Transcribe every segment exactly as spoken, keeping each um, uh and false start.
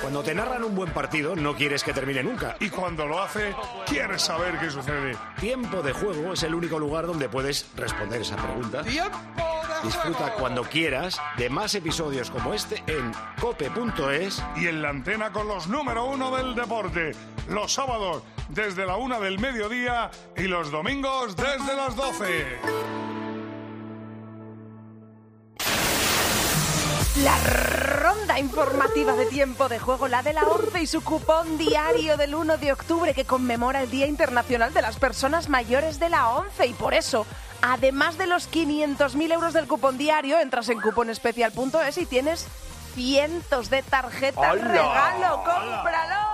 Cuando te narran un buen partido, no quieres que termine nunca. Y cuando lo hace, quieres saber qué sucede. Tiempo de Juego es el único lugar donde puedes responder esa pregunta. ¡Tiempo de Disfruta juego! cuando quieras de más episodios como este en cope punto es. Y en la antena con los número uno del deporte. Los sábados desde la una del mediodía y los domingos desde las doce. La ronda informativa de Tiempo de Juego, la de la ONCE y su cupón diario del uno de octubre que conmemora el Día Internacional de las Personas Mayores de la ONCE. Y por eso, además de los quinientos mil euros del cupón diario, entras en cuponespecial punto es y tienes cientos de tarjetas ¡Hola! regalo. ¡Cómpralo!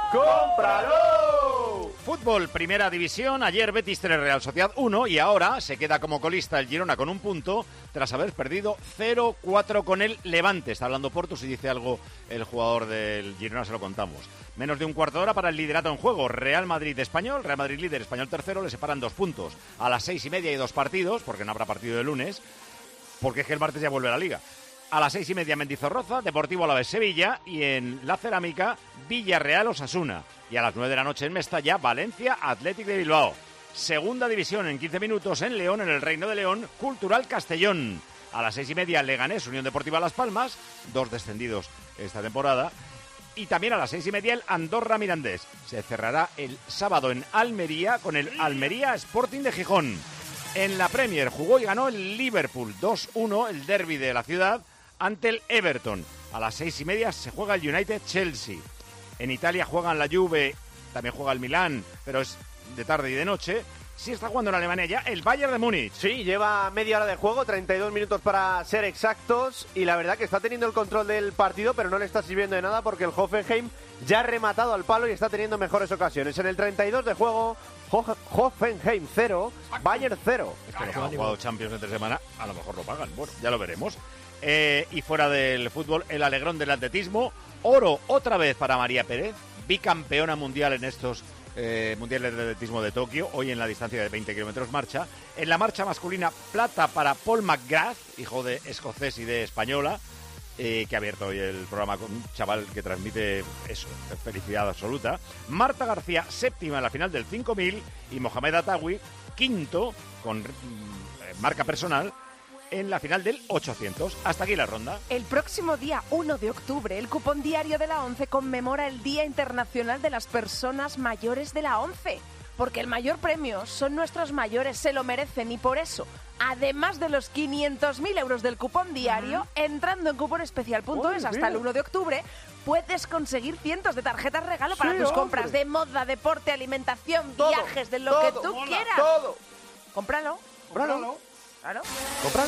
¡Cómpralo! Fútbol, Primera División. Ayer Betis tres, Real Sociedad uno y ahora se queda como colista el Girona con un punto tras haber perdido cero cuatro con el Levante. Está hablando Porto, si dice algo el jugador del Girona se lo contamos. Menos de un cuarto de hora para el liderato en juego. Real Madrid-Español, Real Madrid líder, Español tercero, le separan dos puntos. A las seis y media hay dos partidos, porque no habrá partido de lunes, porque es que el martes ya vuelve a la Liga. A las seis y media Mendizorroza, Deportivo Alavés Sevilla y en la Cerámica Villarreal Osasuna. Y a las nueve de la noche en Mestalla, Valencia Athletic de Bilbao. Segunda división en quince minutos en León, en el Reino de León, Cultural Castellón. A las seis y media Leganés, Unión Deportiva Las Palmas, dos descendidos esta temporada. Y también a las seis y media el Andorra Mirandés. Se cerrará el sábado en Almería con el Almería Sporting de Gijón. En la Premier jugó y ganó el Liverpool dos uno, el derbi de la ciudad, ante el Everton. A las seis y media se juega el United-Chelsea. En Italia juegan la Juve, también juega el Milán, pero es de tarde y de noche. Sí está jugando en Alemania ya el Bayern de Múnich. Sí, lleva media hora de juego, treinta y dos minutos para ser exactos. Y la verdad que está teniendo el control del partido, pero no le está sirviendo de nada porque el Hoffenheim ya ha rematado al palo y está teniendo mejores ocasiones. En el treinta y dos de juego, Ho- Hoffenheim cero, Bayern cero. Es que los que han jugado Champions entre semana, a lo mejor lo pagan. Bueno, ya lo veremos. Eh, y fuera del fútbol, el alegrón del atletismo. Oro otra vez para María Pérez, bicampeona mundial en estos eh, mundiales de atletismo de Tokio, hoy en la distancia de veinte kilómetros marcha. En la marcha masculina, plata para Paul McGrath, hijo de escocés y de española, eh, que ha abierto hoy el programa con un chaval que transmite eso, felicidad absoluta. Marta García, séptima en la final del cinco mil, y Mohamed Atawi, quinto, con mm, marca personal, en la final del ochocientos. Hasta aquí la ronda. El próximo día uno de octubre, el cupón diario de la ONCE conmemora el Día Internacional de las Personas Mayores de la ONCE. Porque el mayor premio son nuestros mayores, se lo merecen y por eso, además de los quinientos mil euros del cupón diario, entrando en cuponespecial punto es hasta el uno de octubre, puedes conseguir cientos de tarjetas regalo para Sí, tus hombre. compras de moda, deporte, alimentación, Todo, viajes, de lo todo, que tú mola, quieras. Todo. Cómpralo. Cómpralo. Claro. Cómpralo.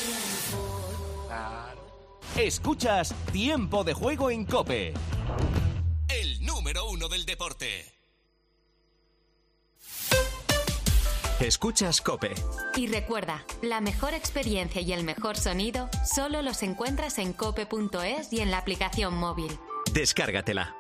Escuchas Tiempo de Juego en COPE. El número uno del deporte. Escuchas COPE. Y recuerda, la mejor experiencia y el mejor sonido solo los encuentras en cope punto es y en la aplicación móvil. Descárgatela.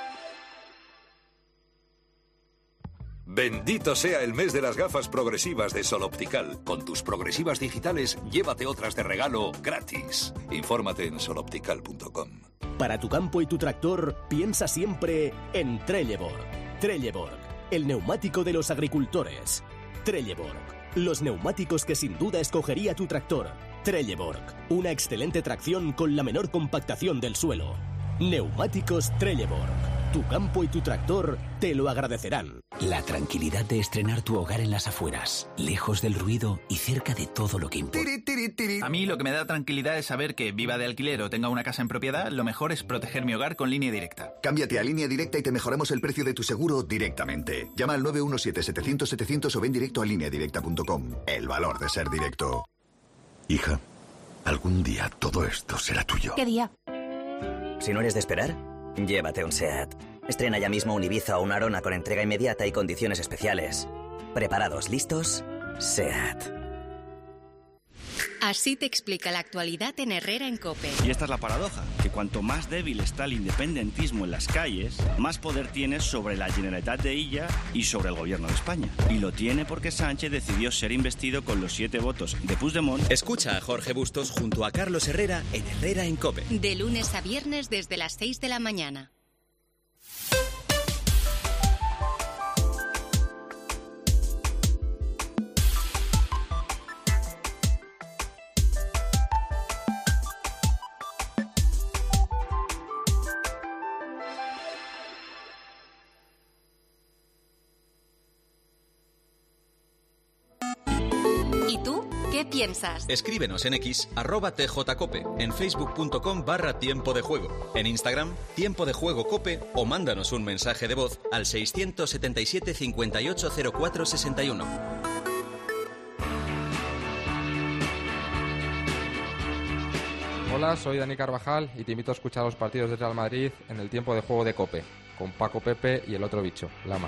Bendito sea el mes de las gafas progresivas de Sol Optical. Con tus progresivas digitales, llévate otras de regalo gratis. Infórmate en sol optical punto com. Para tu campo y tu tractor, piensa siempre en Trelleborg. Trelleborg, el neumático de los agricultores. Trelleborg, los neumáticos que sin duda escogería tu tractor. Trelleborg, una excelente tracción con la menor compactación del suelo. Neumáticos Trelleborg. Tu campo y tu tractor te lo agradecerán. La tranquilidad de estrenar tu hogar en las afueras, lejos del ruido y cerca de todo lo que importa. A mí lo que me da tranquilidad es saber que, viva de alquiler o tenga una casa en propiedad, lo mejor es proteger mi hogar con Línea Directa. Cámbiate a Línea Directa y te mejoramos el precio de tu seguro directamente. Llama al nueve uno siete, setecientos, setecientos o ven directo a línea directa punto com. El valor de ser directo. Hija, algún día todo esto será tuyo. ¿Qué día? Si no eres de esperar, llévate un SEAT. Estrena ya mismo un Ibiza o un Arona con entrega inmediata y condiciones especiales. ¿Preparados, listos? SEAT. Así te explica la actualidad en Herrera en COPE. Y esta es la paradoja, que cuanto más débil está el independentismo en las calles, más poder tienes sobre la Generalitat de Illa y sobre el gobierno de España. Y lo tiene porque Sánchez decidió ser investido con los siete votos de Puigdemont. Escucha a Jorge Bustos junto a Carlos Herrera en Herrera en COPE. De lunes a viernes desde las seis de la mañana. ¿Qué piensas? Escríbenos en X, arroba tjcope, en facebook.com barra tiempo de juego, en Instagram, tiempo de juego cope, o mándanos un mensaje de voz al seiscientos setenta y siete cincuenta y ocho cero cuatro sesenta y uno. Hola, soy Dani Carvajal y te invito a escuchar los partidos de Real Madrid en el tiempo de juego de COPE, con Paco Pepe y el otro bicho, Lama.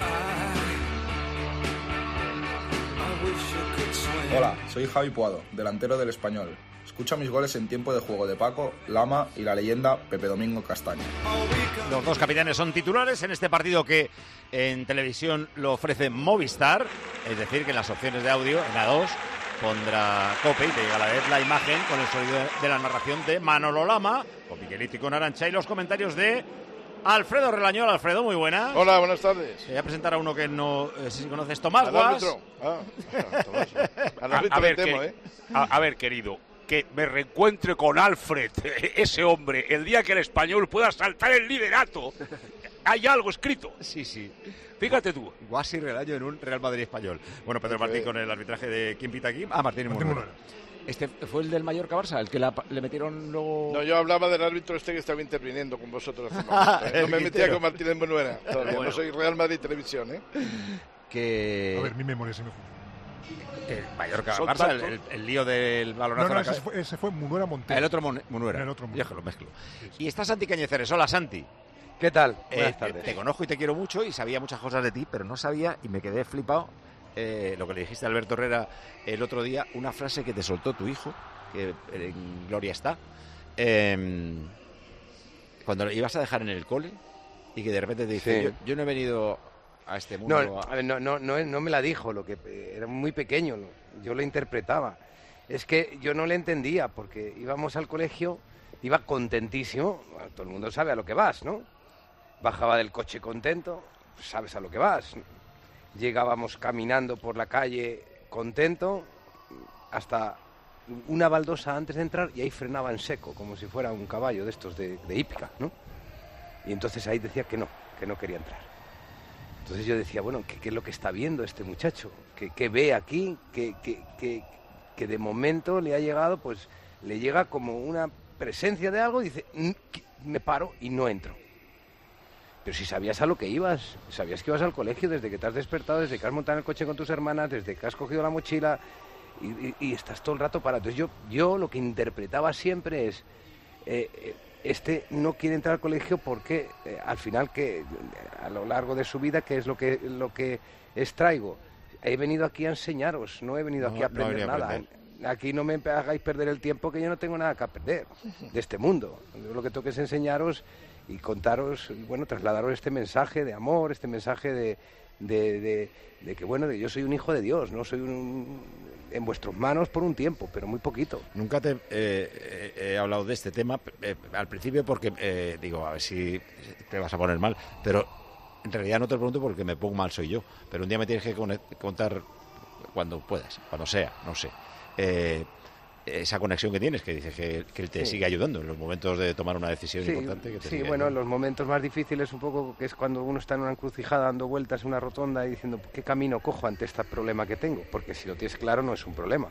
Hola, soy Javi Puado, delantero del Español. Escucha mis goles en tiempo de juego de Paco, Lama y la leyenda Pepe Domingo Castaño. Los dos capitanes son titulares en este partido que en televisión lo ofrece Movistar, es decir, que en las opciones de audio, en la dos, pondrá COPE y te llega a la vez la imagen con el sonido de la narración de Manolo Lama, con Miguelito y con Arantxa, y los comentarios de Alfredo Relañol. Alfredo, muy buena. Hola, buenas tardes. Te voy a presentar a uno que no eh, sé si conoces, Tomás Al Guas. árbitro. Ah, Tomás. Al A, árbitro a, ver, me temo, que- ¿eh? a, a ver, querido, que me reencuentre con Alfred, ese hombre, el día que el Español pueda saltar el liderato. Hay algo escrito. Sí, sí. Fíjate tú. Guas y Relaño en un Real Madrid español. Bueno, Pedro Martín con el arbitraje de ¿quién pita aquí? Ah, Martín y Martín Munuera. Este fue el del Mallorca Barça, el que la- le metieron luego. No, yo hablaba del árbitro este que estaba interviniendo con vosotros hace un momento, ¿eh? No El me metía Quintero. con Martínez Munuera. Todavía Bueno. no soy Real Madrid Televisión, ¿eh? Que A ver, mi memoria se me fue. el Mallorca Son Barça, el, tantos. el- el lío del balonazo. No, no, a la ese cabeza. fue, ese fue Munuera Montero. El otro Mon- Munuera. El otro Yo que lo mezclo. Y está Santi Cañizares. Hola, Santi. ¿Qué tal? Eh, Buenas te, tardes. te conozco y te quiero mucho y sabía muchas cosas de ti, pero no sabía y me quedé flipado eh, lo que le dijiste a Alberto Herrera el otro día, una frase que te soltó tu hijo, que en gloria está, eh, cuando le ibas a dejar en el cole y que de repente te dice, Sí. yo, yo no he venido a este mundo No, a- a ver, no, no, no, no me la dijo, lo que eh, era muy pequeño, lo- yo lo interpretaba. Es que yo no le entendía, porque íbamos al colegio, iba contentísimo, bueno, todo el mundo sabe a lo que vas, ¿no? Bajaba del coche contento, sabes a lo que vas. Llegábamos caminando por la calle contento, hasta una baldosa antes de entrar y ahí frenaba en seco, como si fuera un caballo de estos de, de hípica, ¿no? Y entonces ahí decía que no, que no quería entrar. Entonces yo decía, bueno, ¿qué, qué es lo que está viendo este muchacho? ¿Qué, qué ve aquí? ¿Qué, qué, qué- que de momento le ha llegado, pues le llega como una presencia de algo y dice, "Mm, que- me paro y no entro"? Pero si sabías a lo que ibas, sabías que ibas al colegio desde que te has despertado, desde que has montado en el coche con tus hermanas, desde que has cogido la mochila y, y- y estás todo el rato parado. Entonces yo, yo lo que interpretaba siempre es, eh, eh, este no quiere entrar al colegio porque eh, al final, que eh, a lo largo de su vida, ¿qué es lo que, lo que extraigo? He venido aquí a enseñaros, no he venido No, aquí a no he aprender venido a nada. aprender. Aquí no me hagáis perder el tiempo, que yo no tengo nada que perder de este mundo. Yo lo que tengo que es enseñaros y contaros, y bueno, trasladaros este mensaje de amor, este mensaje de, de, de- de que, bueno, de yo soy un hijo de Dios, no soy un, en vuestras manos por un tiempo, pero muy poquito. Nunca te eh, eh, he hablado de este tema eh, al principio porque eh, digo, a ver si te vas a poner mal, pero en realidad no te lo pregunto porque me pongo mal soy yo, pero un día me tienes que cone- contar cuando puedas, cuando sea, no sé, eh, esa conexión que tienes, que dices que, que él te Sí. sigue ayudando en los momentos de tomar una decisión Sí, importante. Que te sí, sigue bueno, en ayudando. los momentos más difíciles un poco, que es cuando uno está en una encrucijada dando vueltas en una rotonda y diciendo, ¿qué camino cojo ante este problema que tengo? Porque si lo tienes claro no es un problema.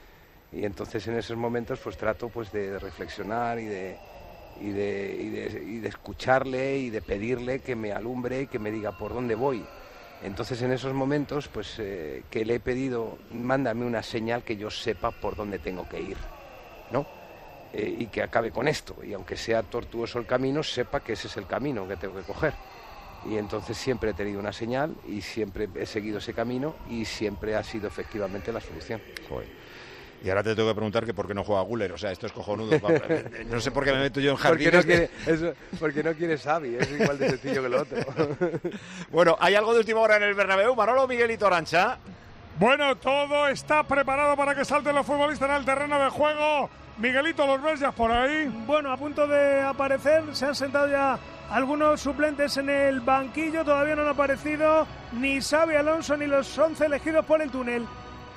Y entonces en esos momentos pues trato pues de reflexionar y de, y de, y de, y de escucharle y de pedirle que me alumbre y que me diga por dónde voy. Entonces en esos momentos pues eh, que le he pedido, mándame una señal que yo sepa por dónde tengo que ir, ¿no? Eh, y que acabe con esto, y aunque sea tortuoso el camino, sepa que ese es el camino que tengo que coger. Y entonces siempre he tenido una señal y siempre he seguido ese camino y siempre ha sido efectivamente la solución. Joder. Y ahora te tengo que preguntar que por qué no juega Guller. O sea, esto es cojonudo. Pa- No sé por qué me meto yo en Porque jardines. no quiere, eso, porque no quiere Xavi, es igual de sencillo que lo otro. Bueno, ¿hay algo de última hora en el Bernabéu? Manolo, Miguelito, Arantxa. Bueno, todo está preparado para que salten los futbolistas en el terreno de juego. Miguelito, ¿los ves ya por ahí? Bueno, a punto de aparecer, se han sentado ya algunos suplentes en el banquillo, todavía no han aparecido ni Xavi Alonso ni los once elegidos por el túnel.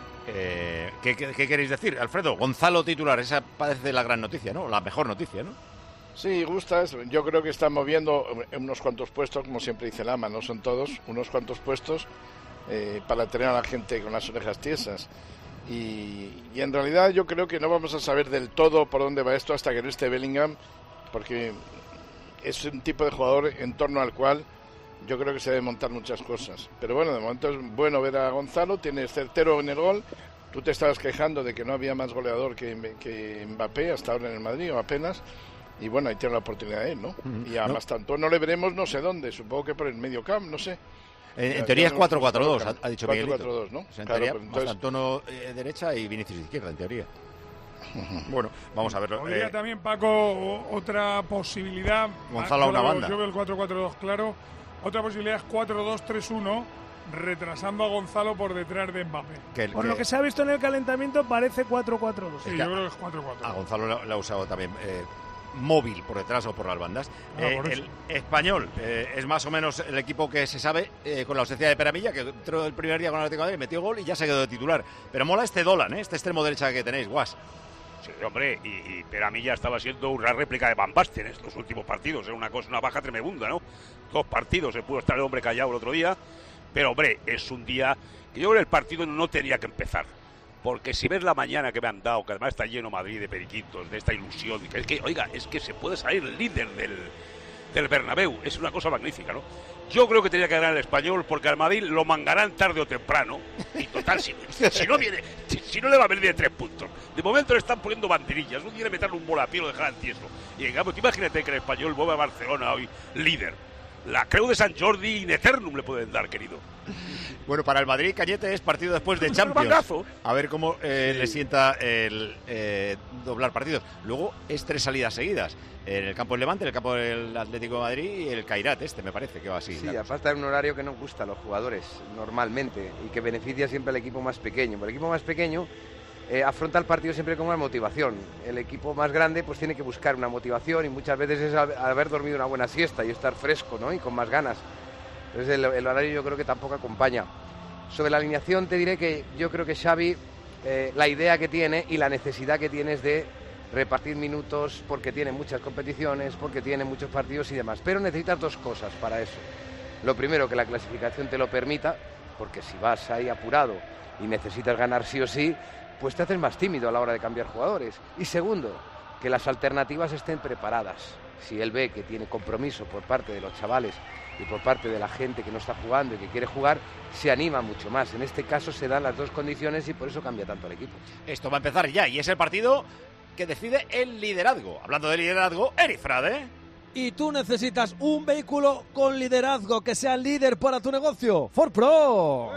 Eh, ¿qué, qué, qué queréis decir, Alfredo? Gonzalo titular, esa parece la gran noticia, ¿no? La mejor noticia, ¿no? Sí, gusta eso. Yo creo que están moviendo unos cuantos puestos, como siempre dice Lama, no son todos, unos cuantos puestos eh, para tener a la gente con las orejas tiesas. Y, y en realidad yo creo que no vamos a saber del todo por dónde va esto hasta que no esté Bellingham, porque es un tipo de jugador en torno al cual yo creo que se deben montar muchas cosas. Pero bueno, de momento es bueno ver a Gonzalo, tiene certero en el gol. Tú te estabas quejando de que no había más goleador que, que Mbappé hasta ahora en el Madrid, o apenas. Y bueno, ahí tiene la oportunidad él, ¿no? Uh-huh. Y además no. tanto no le veremos no sé dónde, supongo que por el medio campo, no sé. En, en teoría es cuatro cuatro dos, ha, ha dicho Miguelito. cuatro cuatro dos, ¿no? O sea, en claro, teoría, pues entonces... Antonio eh, derecha y Vinicius izquierda, en teoría. Uh-huh. Bueno, vamos a verlo. Podría eh... también, Paco, otra posibilidad. Gonzalo a una banda. Yo veo el cuatro cuatro dos, claro. Otra posibilidad es cuatro dos tres uno, retrasando a Gonzalo por detrás de Mbappé. Que, por que... lo que se ha visto en el calentamiento, parece cuatro cuatro dos. Sí, yo creo que es cuatro cuatro dos. A Gonzalo la ha usado también eh, móvil por detrás o por las bandas. Ah, eh, por el español eh, es más o menos el equipo que se sabe, eh, con la ausencia de Peramilla, que entró el primer día con el Atlético de Madrid, metió gol y ya se quedó de titular. Pero mola este Dolan, ¿eh? este extremo derecha que tenéis, Guas. Sí, hombre, y, y Peramilla estaba siendo una réplica de Van Basten en estos últimos partidos. Era una cosa, una baja tremenda, ¿no? Dos partidos, se pudo estar el hombre callado el otro día. Pero, hombre, es un día que yo creo que el partido no tenía que empezar. Porque si ves la mañana que me han dado, que además está lleno Madrid de periquitos, de esta ilusión, que es que, oiga, es que se puede salir líder del, del Bernabéu. Es una cosa magnífica, ¿no? Yo creo que tenía que ganar el Español porque al Madrid lo mangarán tarde o temprano. Y total, si, si no viene, si, si no le va a venir de tres puntos. De momento le están poniendo banderillas. No quiere meterle un volapié, lo dejarán tieso. Y en cambio, imagínate que el Español vuelve a Barcelona hoy líder. La Creu de San Jordi in eternum le pueden dar, querido. Bueno, para el Madrid, Cañete, es partido después de Champions. A ver cómo eh, sí. le sienta el eh, doblar partidos. Luego es tres salidas seguidas. En el campo del Levante, en el campo del Atlético de Madrid y el Kairat, este me parece que va así. Sí, aparte de un horario que no gusta a los jugadores normalmente y que beneficia siempre al equipo más pequeño. El equipo más pequeño eh, afronta el partido siempre con una motivación. El equipo más grande pues tiene que buscar una motivación y muchas veces es haber dormido una buena siesta y estar fresco, ¿no? Y con más ganas. Entonces el, el horario yo creo que tampoco acompaña. Sobre la alineación te diré que yo creo que Xavi, eh, la idea que tiene y la necesidad que tiene es de repartir minutos porque tiene muchas competiciones, porque tiene muchos partidos y demás. Pero necesitas dos cosas para eso. Lo primero, que la clasificación te lo permita, porque si vas ahí apurado y necesitas ganar sí o sí, pues te haces más tímido a la hora de cambiar jugadores. Y segundo, que las alternativas estén preparadas. Si él ve que tiene compromiso por parte de los chavales y por parte de la gente que no está jugando y que quiere jugar, se anima mucho más. En este caso se dan las dos condiciones y por eso cambia tanto el equipo. Esto va a empezar ya y es el partido que decide el liderazgo. Hablando de liderazgo, Eric Frade. Y tú necesitas un vehículo con liderazgo que sea líder para tu negocio. Ford Pro.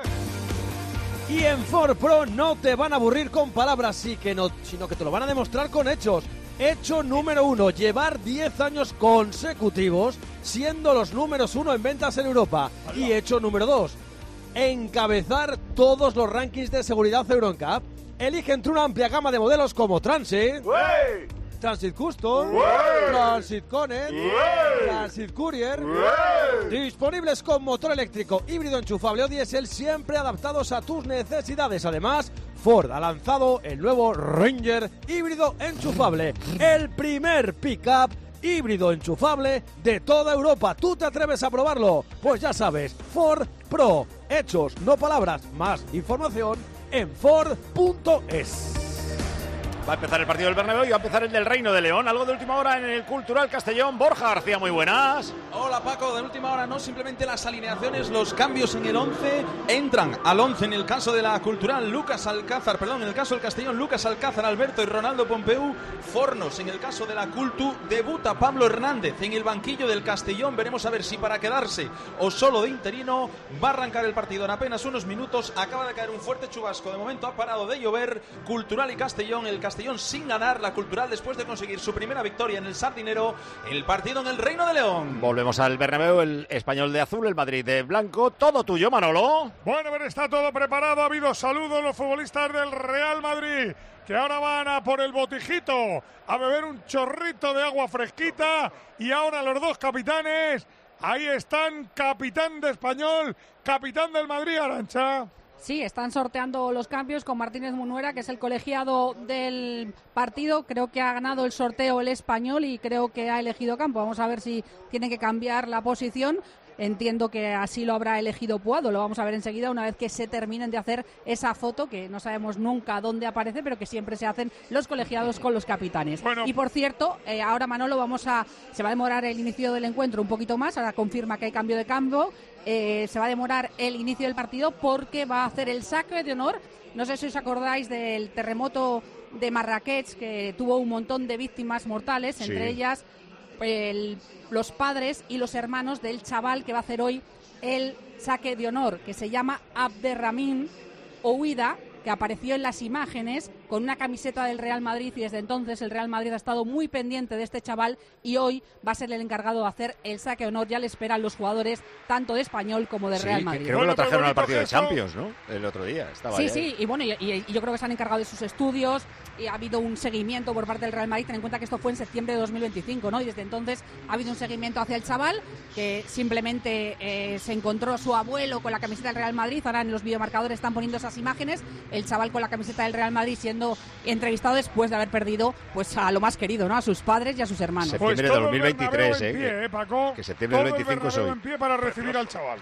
Y en Ford Pro no te van a aburrir con palabras, sí que no, sino que te lo van a demostrar con hechos. Hecho número uno, llevar diez años consecutivos siendo los números uno en ventas en Europa. Y hecho número dos, encabezar todos los rankings de seguridad Euro N C A P. Elige entre una amplia gama de modelos como Transit, ¡Wey! Transit Custom, ¡Wey! Transit Connect, ¡Wey! Transit Courier, ¡Wey! Disponibles con motor eléctrico, híbrido enchufable o diésel, siempre adaptados a tus necesidades. Además, Ford ha lanzado el nuevo Ranger híbrido enchufable, el primer pick-up híbrido enchufable de toda Europa. ¿Tú te atreves a probarlo? Pues ya sabes, Ford Pro, hechos, no palabras. Más información en Ford punto es. Va a empezar el partido del Bernabéu y va a empezar el del Reino de León. Algo de última hora en el Cultural Castellón. Borja García, muy buenas. Hola Paco, de última hora no, simplemente las alineaciones, los cambios en el once. Entran al once en el caso de la Cultural Lucas Alcázar, perdón, en el caso del Castellón Lucas Alcázar, Alberto y Ronaldo Pompeu. Fornos en el caso de la Cultu, debuta Pablo Hernández en el banquillo del Castellón. Veremos a ver si para quedarse o solo de interino. Va a arrancar el partido en apenas unos minutos. Acaba de caer un fuerte chubasco, de momento ha parado de llover. Cultural y Castellón, el Castellón sin ganar, la Cultural después de conseguir su primera victoria en el Sardinero, el partido en el Reino de León. Volvemos al Bernabéu, el Español de azul, el Madrid de blanco. Todo tuyo, Manolo. Bueno, pero está todo preparado. Ha habido saludos los futbolistas del Real Madrid, que ahora van a por el botijito, a beber un chorrito de agua fresquita. Y ahora los dos capitanes, ahí están, capitán de Español, capitán del Madrid, Arantxa. Sí, están sorteando los cambios con Martínez Munuera, que es el colegiado del partido. Creo que ha ganado el sorteo el Español y creo que ha elegido campo. Vamos a ver si tiene que cambiar la posición. entiendo que así lo habrá elegido Puado, lo vamos a ver enseguida una vez que se terminen de hacer esa foto, que no sabemos nunca dónde aparece, pero que siempre se hacen los colegiados con los capitanes. Bueno. Y por cierto, eh, ahora Manolo, vamos a se va a demorar el inicio del encuentro un poquito más, ahora confirma que hay cambio de cambio, eh, se va a demorar el inicio del partido porque va a hacer el saque de honor. No sé si os acordáis del terremoto de Marrakech, que tuvo un montón de víctimas mortales, sí. entre ellas el, los padres y los hermanos del chaval que va a hacer hoy el saque de honor, que se llama Abderramín Ouida, que apareció en las imágenes con una camiseta del Real Madrid, y desde entonces el Real Madrid ha estado muy pendiente de este chaval y hoy va a ser el encargado de hacer el saque de honor. Ya le esperan los jugadores tanto de Español como de sí, Real Madrid. Creo que lo trajeron al partido de Champions, ¿no? El otro día. Estaba sí, ahí. sí, y bueno, y, y, y yo creo que se han encargado de sus estudios y ha habido un seguimiento por parte del Real Madrid. Ten en cuenta que esto fue en septiembre de dos mil veinticinco, ¿no? Y desde entonces ha habido un seguimiento hacia el chaval, que simplemente eh, se encontró su abuelo con la camiseta del Real Madrid. Ahora en los videomarcadores están poniendo esas imágenes, el chaval con la camiseta del Real Madrid siendo entrevistado después de haber perdido pues a lo más querido, ¿no? A sus padres y a sus hermanos. Septiembre pues de dos mil veintitrés, eh, pie, eh, Paco. Que septiembre del veinticinco es hoy. En pie para recibir al chaval.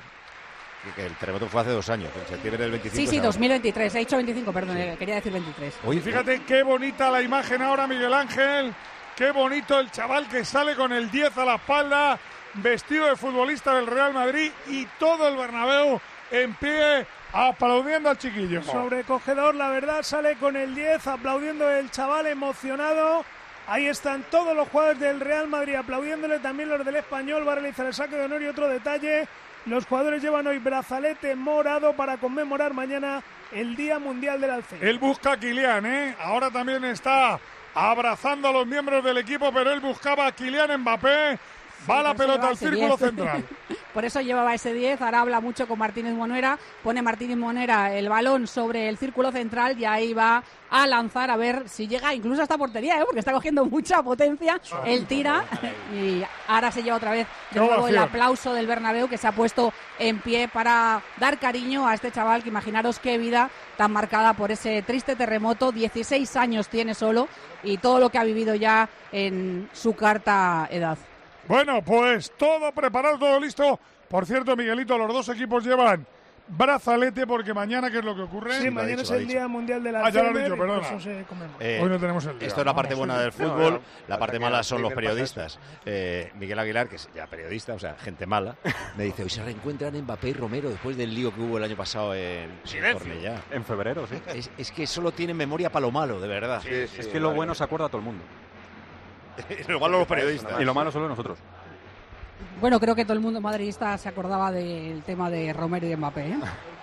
Que el terremoto fue hace dos años, en septiembre del veinticinco. Sí, sí, dos mil veintitrés, he dicho veinticinco, perdón, sí. Quería decir veintitrés. Oye, fíjate qué bonita la imagen ahora, Miguel Ángel. Qué bonito el chaval que sale con el diez a la espalda, vestido de futbolista del Real Madrid, y todo el Bernabéu en pie, aplaudiendo al chiquillo. Sobrecogedor, la verdad, sale con el diez, aplaudiendo el chaval, emocionado. Ahí están todos los jugadores del Real Madrid aplaudiéndole, también los del Español. Va a realizar el saque de honor. Y otro detalle, los jugadores llevan hoy brazalete morado para conmemorar mañana el Día Mundial del Alzheimer. Él busca a Kylian, ¿eh? Ahora también está abrazando a los miembros del equipo, pero él buscaba a Kylian Mbappé. Va la pelota al círculo central. Por eso llevaba ese diez, ahora habla mucho con Martínez Monera, pone Martínez Monera el balón sobre el círculo central y ahí va a lanzar a ver si llega incluso a esta portería, ¿eh? Porque está cogiendo mucha potencia, él tira y ahora se lleva otra vez de nuevo el aplauso del Bernabéu, que se ha puesto en pie para dar cariño a este chaval, que imaginaros qué vida tan marcada por ese triste terremoto. Dieciséis años tiene solo y todo lo que ha vivido ya en su corta edad. Bueno, pues todo preparado, todo listo. Por cierto, Miguelito, los dos equipos llevan brazalete porque mañana, ¿qué es lo que ocurre? Sí, sí mañana es el Día Mundial de la Ah, ya lo he dicho, perdona. Eh, Hoy no tenemos el día. Esto es la parte buena del fútbol, no, no, la parte mala son los periodistas. Eh, Miguel Aguilar, que es ya periodista, o sea, gente mala, me dice, hoy se reencuentran Mbappé y Romero después del lío que hubo el año pasado en Cornellá. En febrero, sí. Es, es que solo tiene memoria para lo malo, de verdad. Sí, sí, es que lo bueno se acuerda a todo el mundo. Lo malo los periodistas. Y lo malo solo nosotros. Bueno, creo que todo el mundo madridista se acordaba del tema de Romero y de Mbappé, ¿eh?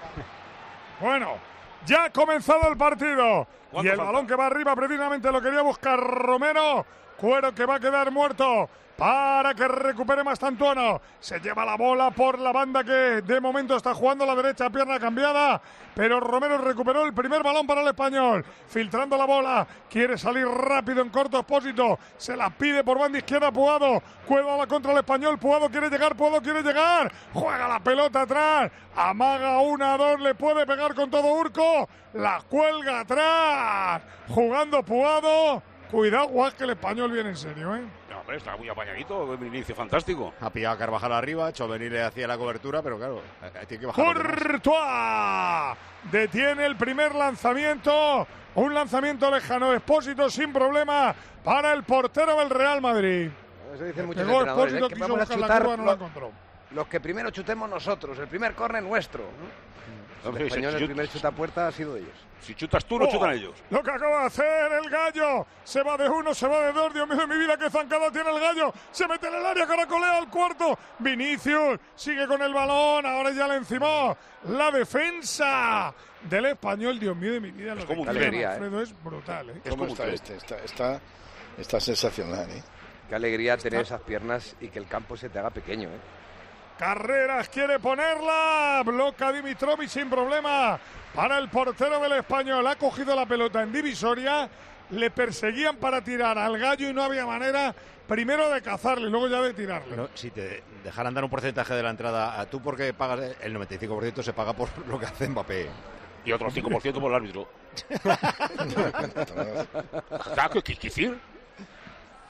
Bueno, ya ha comenzado el partido. Y el falta? balón que va arriba precisamente lo quería buscar Romero. Cuero que va a quedar muerto para que recupere Mastantuono. Se lleva la bola por la banda que de momento está jugando a la derecha, pierna cambiada, pero Romero recuperó el primer balón para el Español, filtrando la bola, quiere salir rápido en corto expósito, se la pide por banda izquierda Puado, Cuero a la contra el Español, Puado quiere llegar, Puado quiere llegar, juega la pelota atrás, amaga una, dos, le puede pegar con todo Urco, la cuelga atrás, jugando Puado. Cuidado, Guas, que el Español viene en serio, ¿eh? No, hombre, está muy apañadito, un inicio fantástico. Ha pillado a Carvajal arriba, Tchouaméni le hacía la cobertura, pero claro, tiene que bajar. ¡Courtois! Detiene el primer lanzamiento, un lanzamiento lejano, Expósito sin problema para el portero del Real Madrid. Eso dicen muchos entrenadores, ¿eh? Que vamos a chutar curva, no lo, la encontró. Los que primero chutemos nosotros, el primer córner nuestro, ¿no? El español, el primer chutapuerta ha sido ellos. Si chutas tú, lo oh, chutan ellos. Lo que acaba de hacer el Gallo. Se va de uno, se va de dos. Dios mío de mi vida, qué zancada tiene el Gallo. Se mete en el área, caracolea al cuarto. Vinicius sigue con el balón. Ahora ya le encimó la defensa del Español. Dios mío de mi vida. Lo como que alegría, Alfredo ¿eh? es brutal, ¿eh? Es como está este. Está, está, está sensacional, ¿eh? Qué alegría tener esas piernas y que el campo se te haga pequeño, ¿eh? Carreras quiere ponerla, bloca Dimitrovic sin problema para el portero del Español. Ha cogido la pelota en divisoria, le perseguían para tirar al Gallo y no había manera primero de cazarle, luego ya de tirarle. Bueno, si te dejaran dar un porcentaje de la entrada, ¿a tú por qué pagas? El noventa y cinco por ciento se paga por lo que hace Mbappé. Y otro cinco por ciento por el árbitro. ¿Qué quiere decir?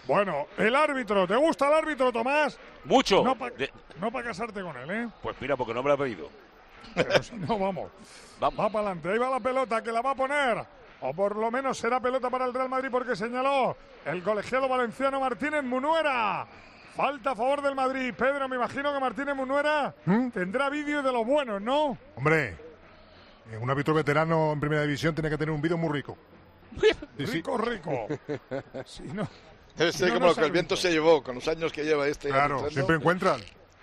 Bueno, el árbitro, ¿te gusta el árbitro, Tomás? Mucho. No para De- no pa casarte con él, ¿eh? Pues mira, porque no me lo ha pedido. Pero si no, vamos. Vamos. Va para adelante, ahí va la pelota que la va a poner. O por lo menos será pelota para el Real Madrid porque señaló el colegiado valenciano Martínez Munuera. Falta a favor del Madrid. Pedro, me imagino que Martínez Munuera ¿Mm? tendrá vídeo de los buenos, ¿no? Hombre, eh, un árbitro veterano en primera división tiene que tener un vídeo muy rico. Sí, sí. Rico, rico. Si no, Debe ser no como nos lo que el viento se llevó, con los años que lleva este. Claro, arbitrando. siempre encuentran.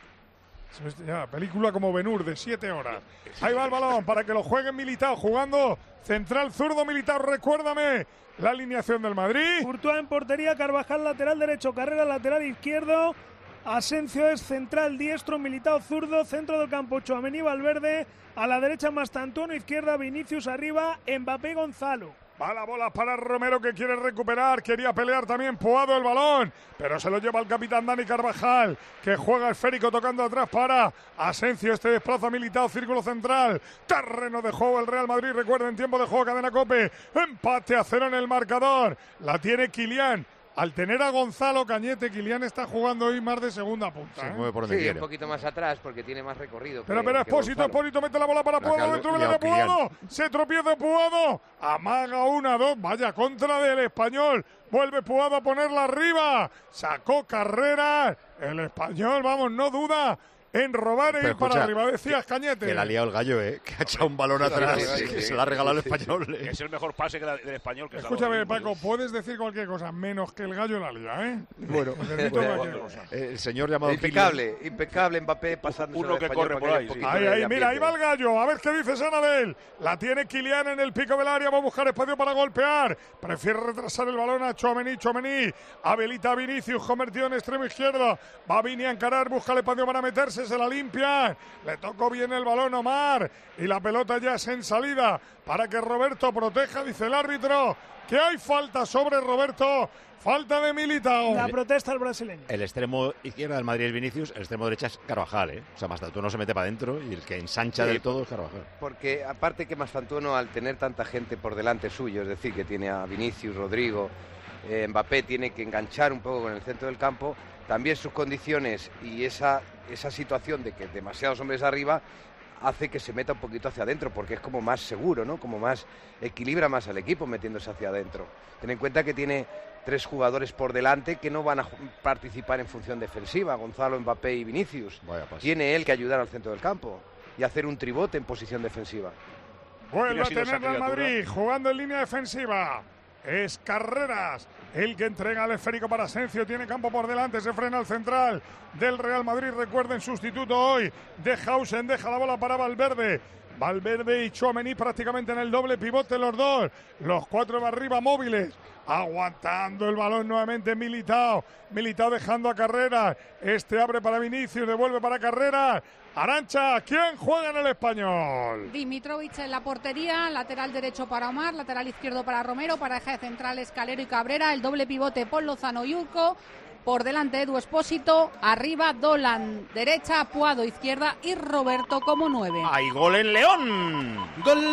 Ya, película como Ben-Hur de siete horas. Ahí va el balón para que lo juegue Militao jugando central zurdo Militao. Recuérdame la alineación del Madrid. Courtois en portería, Carvajal lateral derecho, Carrera lateral izquierdo, Asensio es central diestro, Militao zurdo, centro del campo Tchouaméni, Valverde, a la derecha Mastantuono, izquierda Vinicius arriba, Mbappé, Gonzalo. Va la bola para Romero que quiere recuperar, quería pelear también Puado el balón, pero se lo lleva el capitán Dani Carvajal, que juega esférico tocando atrás para Asensio, este desplaza Militao, círculo central, terreno de juego el Real Madrid, recuerden, tiempo de juego, cadena COPE, empate a cero en el marcador, la tiene Kylian. Al tener a Gonzalo Cañete, Kylian está jugando hoy más de segunda punta. Se ¿eh? mueve por donde Sí, quiere. un poquito más atrás porque tiene más recorrido. Pero, que- pero que Espósito, Gonzalo. Espósito mete la bola para La Puado, cal- dentro de liado la Kylian. Puado, se tropieza Puado, amaga una, dos, vaya contra del Español, vuelve Puado a ponerla arriba, sacó Carrera, el Español, vamos, no duda en robar e Pero ir para escucha, arriba, decías Cañete. Que la ha liado el gallo, ¿eh? Que ha echado un balón Sí, la atrás, ha liado el gallo, que sí. se la ha regalado el español. ¿eh? Es el mejor pase que la- del español que se ha dado Escúchame, ahora mismo. Paco, puedes decir cualquier cosa, menos que el gallo la lía, ¿eh? Bueno, Te permito bueno, cualquier cosa. el señor llamado Impecable, impecable Mbappé pasando Uno que corre por ahí, sí. Ahí, ahí, mira, ahí va el gallo. A ver qué dice Sanabel. La tiene Kylian en el pico del área. Va a buscar espacio para golpear. Prefiere retrasar el balón a Tchouaméni. Tchouaméni habilita a Vinicius, convertido en extremo izquierdo. Va Vini a encarar, busca el espacio para meterse. Se la limpia. Le tocó bien el balón Omar. Y la pelota ya es en salida para que Roberto proteja, dice el árbitro, que hay falta sobre Roberto. Falta de Militao. La protesta al brasileño. El extremo izquierda del Madrid es Vinicius, el extremo derecha es Carvajal, ¿eh? O sea, Mastantuono se mete para adentro y el que ensancha Sí. del todo es Carvajal. Porque aparte que Mastantuono, al tener tanta gente por delante suyo, es decir, que tiene a Vinicius, Rodrigo, eh, Mbappé, tiene que enganchar un poco con el centro del campo, también sus condiciones y esa, esa situación de que demasiados hombres arriba hace que se meta un poquito hacia adentro, porque es como más seguro, ¿no? Como más equilibra más al equipo metiéndose hacia adentro. Ten en cuenta que tiene tres jugadores por delante que no van a ju- participar en función defensiva, Gonzalo, Mbappé y Vinicius. Vaya pase. Tiene él que ayudar al centro del campo y hacer un tribote en posición defensiva. Vuelve a ¿Quién ha sido esa tenerla el criatura? Madrid, jugando en línea defensiva. Es Carreras el que entrega el esférico para Asensio. Tiene campo por delante, se frena el central del Real Madrid. Recuerden, sustituto hoy de Hausen. Deja la bola para Valverde. Valverde y Tchouaméni prácticamente en el doble pivote los dos. Los cuatro de arriba móviles. Aguantando el balón nuevamente Militao. Militao dejando a Carreras. Este abre para Vinicius, devuelve para Carreras. Arancha, ¿quién juega en el Español? Dimitrovic en la portería, lateral derecho para Omar, lateral izquierdo para Romero, pareja de centrales Calero y Cabrera, el doble pivote Paul Lozano y Urco, por delante Edu Espósito, arriba Dolan, derecha Puado, izquierda y Roberto como nueve. ¡Hay gol en León!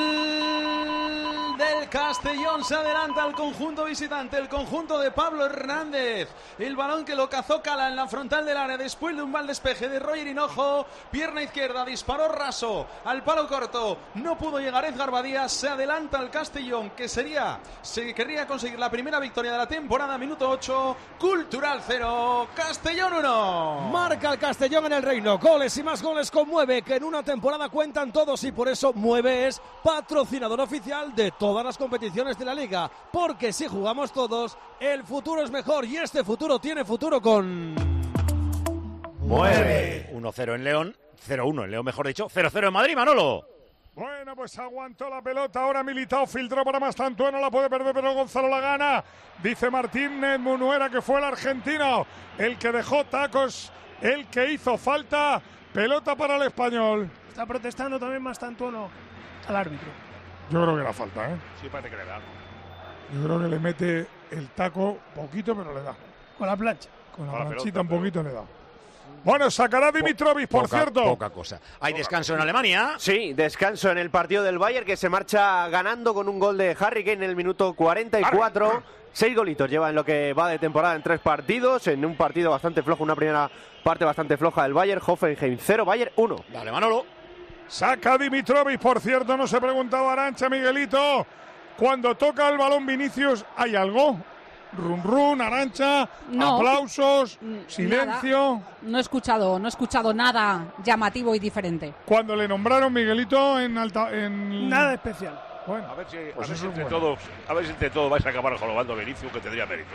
Gol del Castellón, se adelanta al conjunto visitante, el conjunto de Pablo Hernández. El balón que lo cazó Cala en la frontal del área después de un mal despeje de Roger Hinojo. Pierna izquierda, disparó raso al palo corto. No pudo llegar Edgar Badía, se adelanta al Castellón, que sería, se querría conseguir la primera victoria de la temporada, minuto ocho, Cultural cero, Castellón uno. Marca el Castellón en el Reino. Goles y más goles con Mueve, que en una temporada cuentan todos y por eso Mueve es patrocinador oficial de todas las competiciones de la Liga. Porque si jugamos todos, el futuro es mejor y este futuro tiene futuro con... Mueve. uno cero en León, cero uno en León, mejor dicho, cero cero en Madrid, Manolo. Bueno, pues aguantó la pelota, ahora Militao filtró para Mastantuono, la puede perder, pero Gonzalo la gana. Dice Martínez Munuera que fue el argentino el que dejó tacos, el que hizo falta, pelota para el español. Está protestando también Mastantuono al árbitro. Yo creo que era falta, ¿eh? Sí, parece que le da. Yo creo que le mete el taco poquito, pero le da. Con la plancha. Con la Con la planchita pelota, un poquito le da. Bueno, sacará Dimitrovic, por Poca- cierto. Poca cosa. Hay descanso en Alemania. Sí, descanso en el partido del Bayern, que se marcha ganando con un gol de Harry Kane en el minuto cuarenta y cuatro. Seis golitos lleva en lo que va de temporada en tres partidos, en un partido bastante flojo, una primera parte bastante floja del Bayern. Hoffenheim cero, Bayern uno. Dale, Manolo. Saca Dimitrovic, por cierto, no se preguntaba Arantxa, Miguelito. Cuando toca el balón Vinicius, ¿hay algo? Run run, Arantxa, No. aplausos, silencio. Nada. No he escuchado, no he escuchado nada llamativo y diferente. Cuando le nombraron Miguelito en alta, en Nada especial. Bueno, A ver si, a pues ver eso si es entre bueno. todos, a ver si entre todos vais a acabar jorobando a Vinicius, que tendría mérito.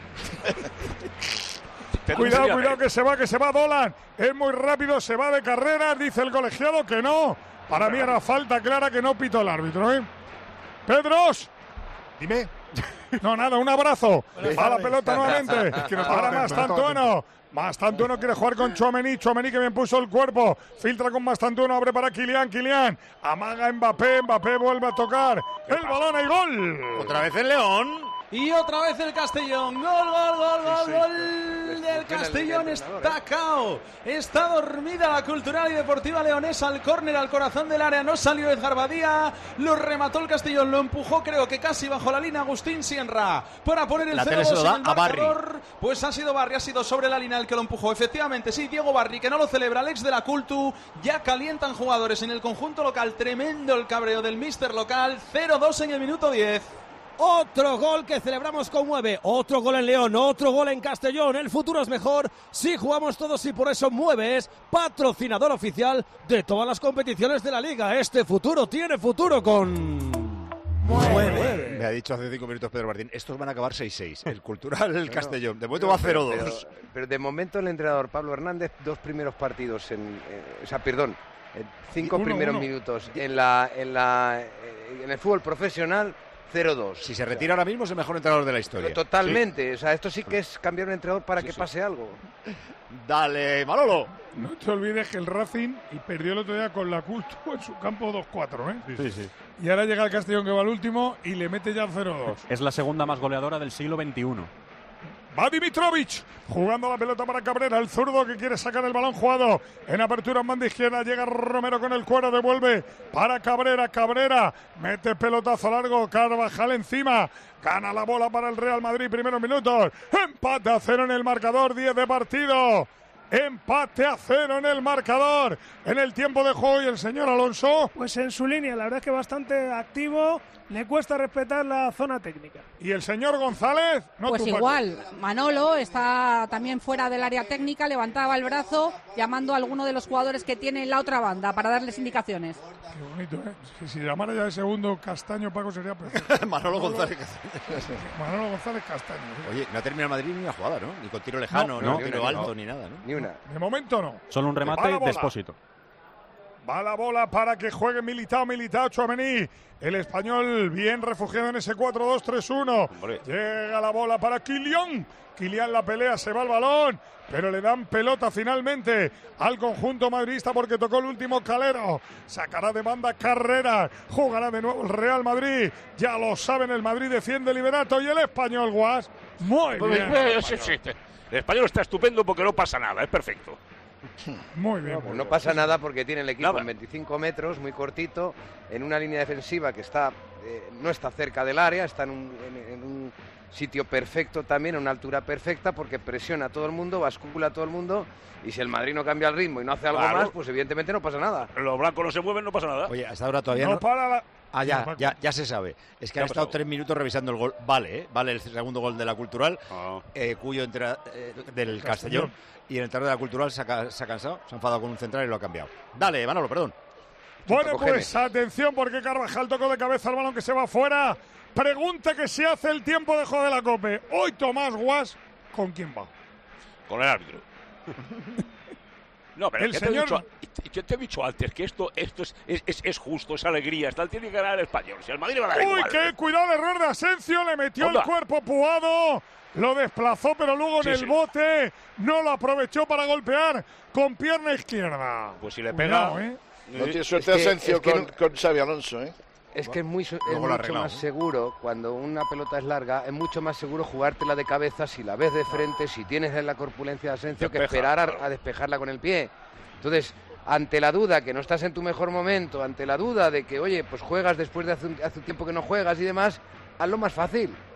Tendría Cuidado, cuidado, mérito. que se va, que se va Dolan. Es muy rápido, se va de carreras, dice el colegiado que no. Para mí era falta clara que no pitó el árbitro, ¿eh? Pedros. Dime. No, nada, un abrazo. Buenas Va la tardes. pelota nuevamente. Es que no estaba Ahora atento, no estaba Mastantuono. Mastantuono quiere jugar con Tchouaméni. Tchouaméni que bien puso el cuerpo. Filtra con Mastantuono. Abre para Kylian. Kylian. Amaga Mbappé. Mbappé vuelve a tocar. El balón y gol. Otra vez el León. Y otra vez el Castellón. Gol, gol, gol, gol, Sí, sí. gol del Castellón. Está cao. Está dormida la Cultural y Deportiva Leonesa. Al córner, al corazón del área. No salió Edgar Badía. Lo remató el Castellón. Lo empujó, creo que casi bajo la línea, Agustín Sienra. Para poner el La cero tele se dos lo en el da a Barry. marcador. Pues ha sido Barry, ha sido sobre la línea el que lo empujó. Efectivamente, sí, Diego Barry, que no lo celebra. Alex de la Cultu. Ya calientan jugadores en el conjunto local. Tremendo el cabreo del míster local. cero dos en el minuto diez. Otro gol que celebramos conmueve, otro gol en León, otro gol en Castellón. El futuro es mejor si jugamos todos y por eso Mueve es patrocinador oficial de todas las competiciones de la liga. Este futuro tiene futuro con Mueve. Me ha dicho hace cinco minutos Pedro Martín, estos van a acabar seis seis. El Cultural, el No, Castellón. De momento no, va cero pero- dos. Pero, pero de momento el entrenador Pablo Hernández, dos primeros partidos, en, eh, o sea, perdón, eh, cinco Uno, primeros uno. minutos en la, en la, eh, en el fútbol profesional. cero dos. Si se retira ahora mismo es el mejor entrenador de la historia. Totalmente, o sea, esto sí que es cambiar un entrenador para que pase algo. Dale, Manolo. No te olvides que el Racing y perdió el otro día con la Cultu en su campo dos cuatro, ¿eh? Sí, sí. Y ahora llega el Castellón que va al último y le mete ya el cero dos. Es la segunda más goleadora del siglo veintiuno. Va Dimitrovic jugando la pelota para Cabrera, el zurdo que quiere sacar el balón jugado en apertura en banda izquierda. Llega Romero con el cuero, devuelve para Cabrera. Cabrera mete pelotazo largo, Carvajal encima. Gana la bola para el Real Madrid, primeros minutos. Empate a cero en el marcador, diez de partido. Empate a cero en el marcador. En el tiempo de juego y el señor Alonso. Pues en su línea, la verdad es que bastante activo. Le cuesta respetar la zona técnica. Y el señor González. No Pues tú, Paco. igual, Manolo está también fuera del área técnica, levantaba el brazo llamando a alguno de los jugadores que tiene en la otra banda para darles indicaciones. Qué bonito, ¿eh? Si, si llamara ya de segundo Castaño, Paco, sería perfecto. Manolo González. Manolo González Castaño. ¿sí? Oye, no ha terminado Madrid ni una jugada, ¿no? Ni con tiro lejano, No, ni no, tiro ni una, alto, no. ni nada, ¿no? Ni una. De momento no. Solo un Va remate la bola. de Expósito. Va la bola para que juegue Militao, Militao, Tchouaméni. El español bien refugiado en ese cuatro dos tres uno. Llega la bola para Kylian. Kylian la pelea, se va el balón. Pero le dan pelota finalmente al conjunto madridista porque tocó el último Calero. Sacará de banda Carrera. Jugará de nuevo el Real Madrid. Ya lo saben, el Madrid defiende Liberato y el español, Guas. Muy Pues, bien. pues, sí, sí. El español está estupendo porque no pasa nada, es perfecto. Muy bien. No, pues no pasa nada porque tiene el equipo Nada. en veinticinco metros, muy cortito, en una línea defensiva que está eh, no está cerca del área, está en un, en- en un sitio perfecto también, a una altura perfecta, porque presiona a todo el mundo, bascula a todo el mundo, y si el Madrid no cambia el ritmo y no hace algo Claro. más, pues evidentemente no pasa nada. Los blancos no se mueven, no pasa nada. Oye, hasta ahora todavía No no. para la... Ah, ya, Paco. ya, ya se sabe. Es que ¿Qué han ha estado pasado? tres minutos revisando el gol. Vale, ¿eh? Vale el segundo gol de la Cultural, Ah. eh, cuyo entra, eh, del Castellón. Castellón. Y el entrenador de la Cultural se ha, ca- se ha cansado, se ha enfadado con un central y lo ha cambiado. Dale, Manolo, perdón. Bueno, Paco pues atención porque Carvajal tocó de cabeza el balón que se va afuera. Pregunta que si hace el tiempo de juego de la Cope. Hoy Tomás Guas, ¿con quién va? Con el árbitro. No, pero El ya señor- te he dicho, yo te he dicho antes que esto, esto es, es, es, es justo, es alegría. Está, tiene que ganar el español. Si el Madrid le va a dar Uy, igual. qué cuidado, error de Asensio, le metió Onda. el cuerpo Puado, lo desplazó, pero luego Sí, en el sí. bote no lo aprovechó para golpear con pierna izquierda. Pues si le Cuidado, pega. ¿eh? No tiene Es suerte que- Asensio es que con, no- con Xavi Alonso, ¿eh? Es que es, muy, su- es Luego lo ha mucho arreglado, más ¿eh? seguro, cuando una pelota es larga, es mucho más seguro jugártela de cabeza si la ves de frente, si tienes la corpulencia de Asensio, que Despeja, esperar a, claro. a despejarla con el pie. Entonces, ante la duda que no estás en tu mejor momento, ante la duda de que, oye, pues juegas después de hace un, hace un tiempo que no juegas y demás, hazlo más fácil.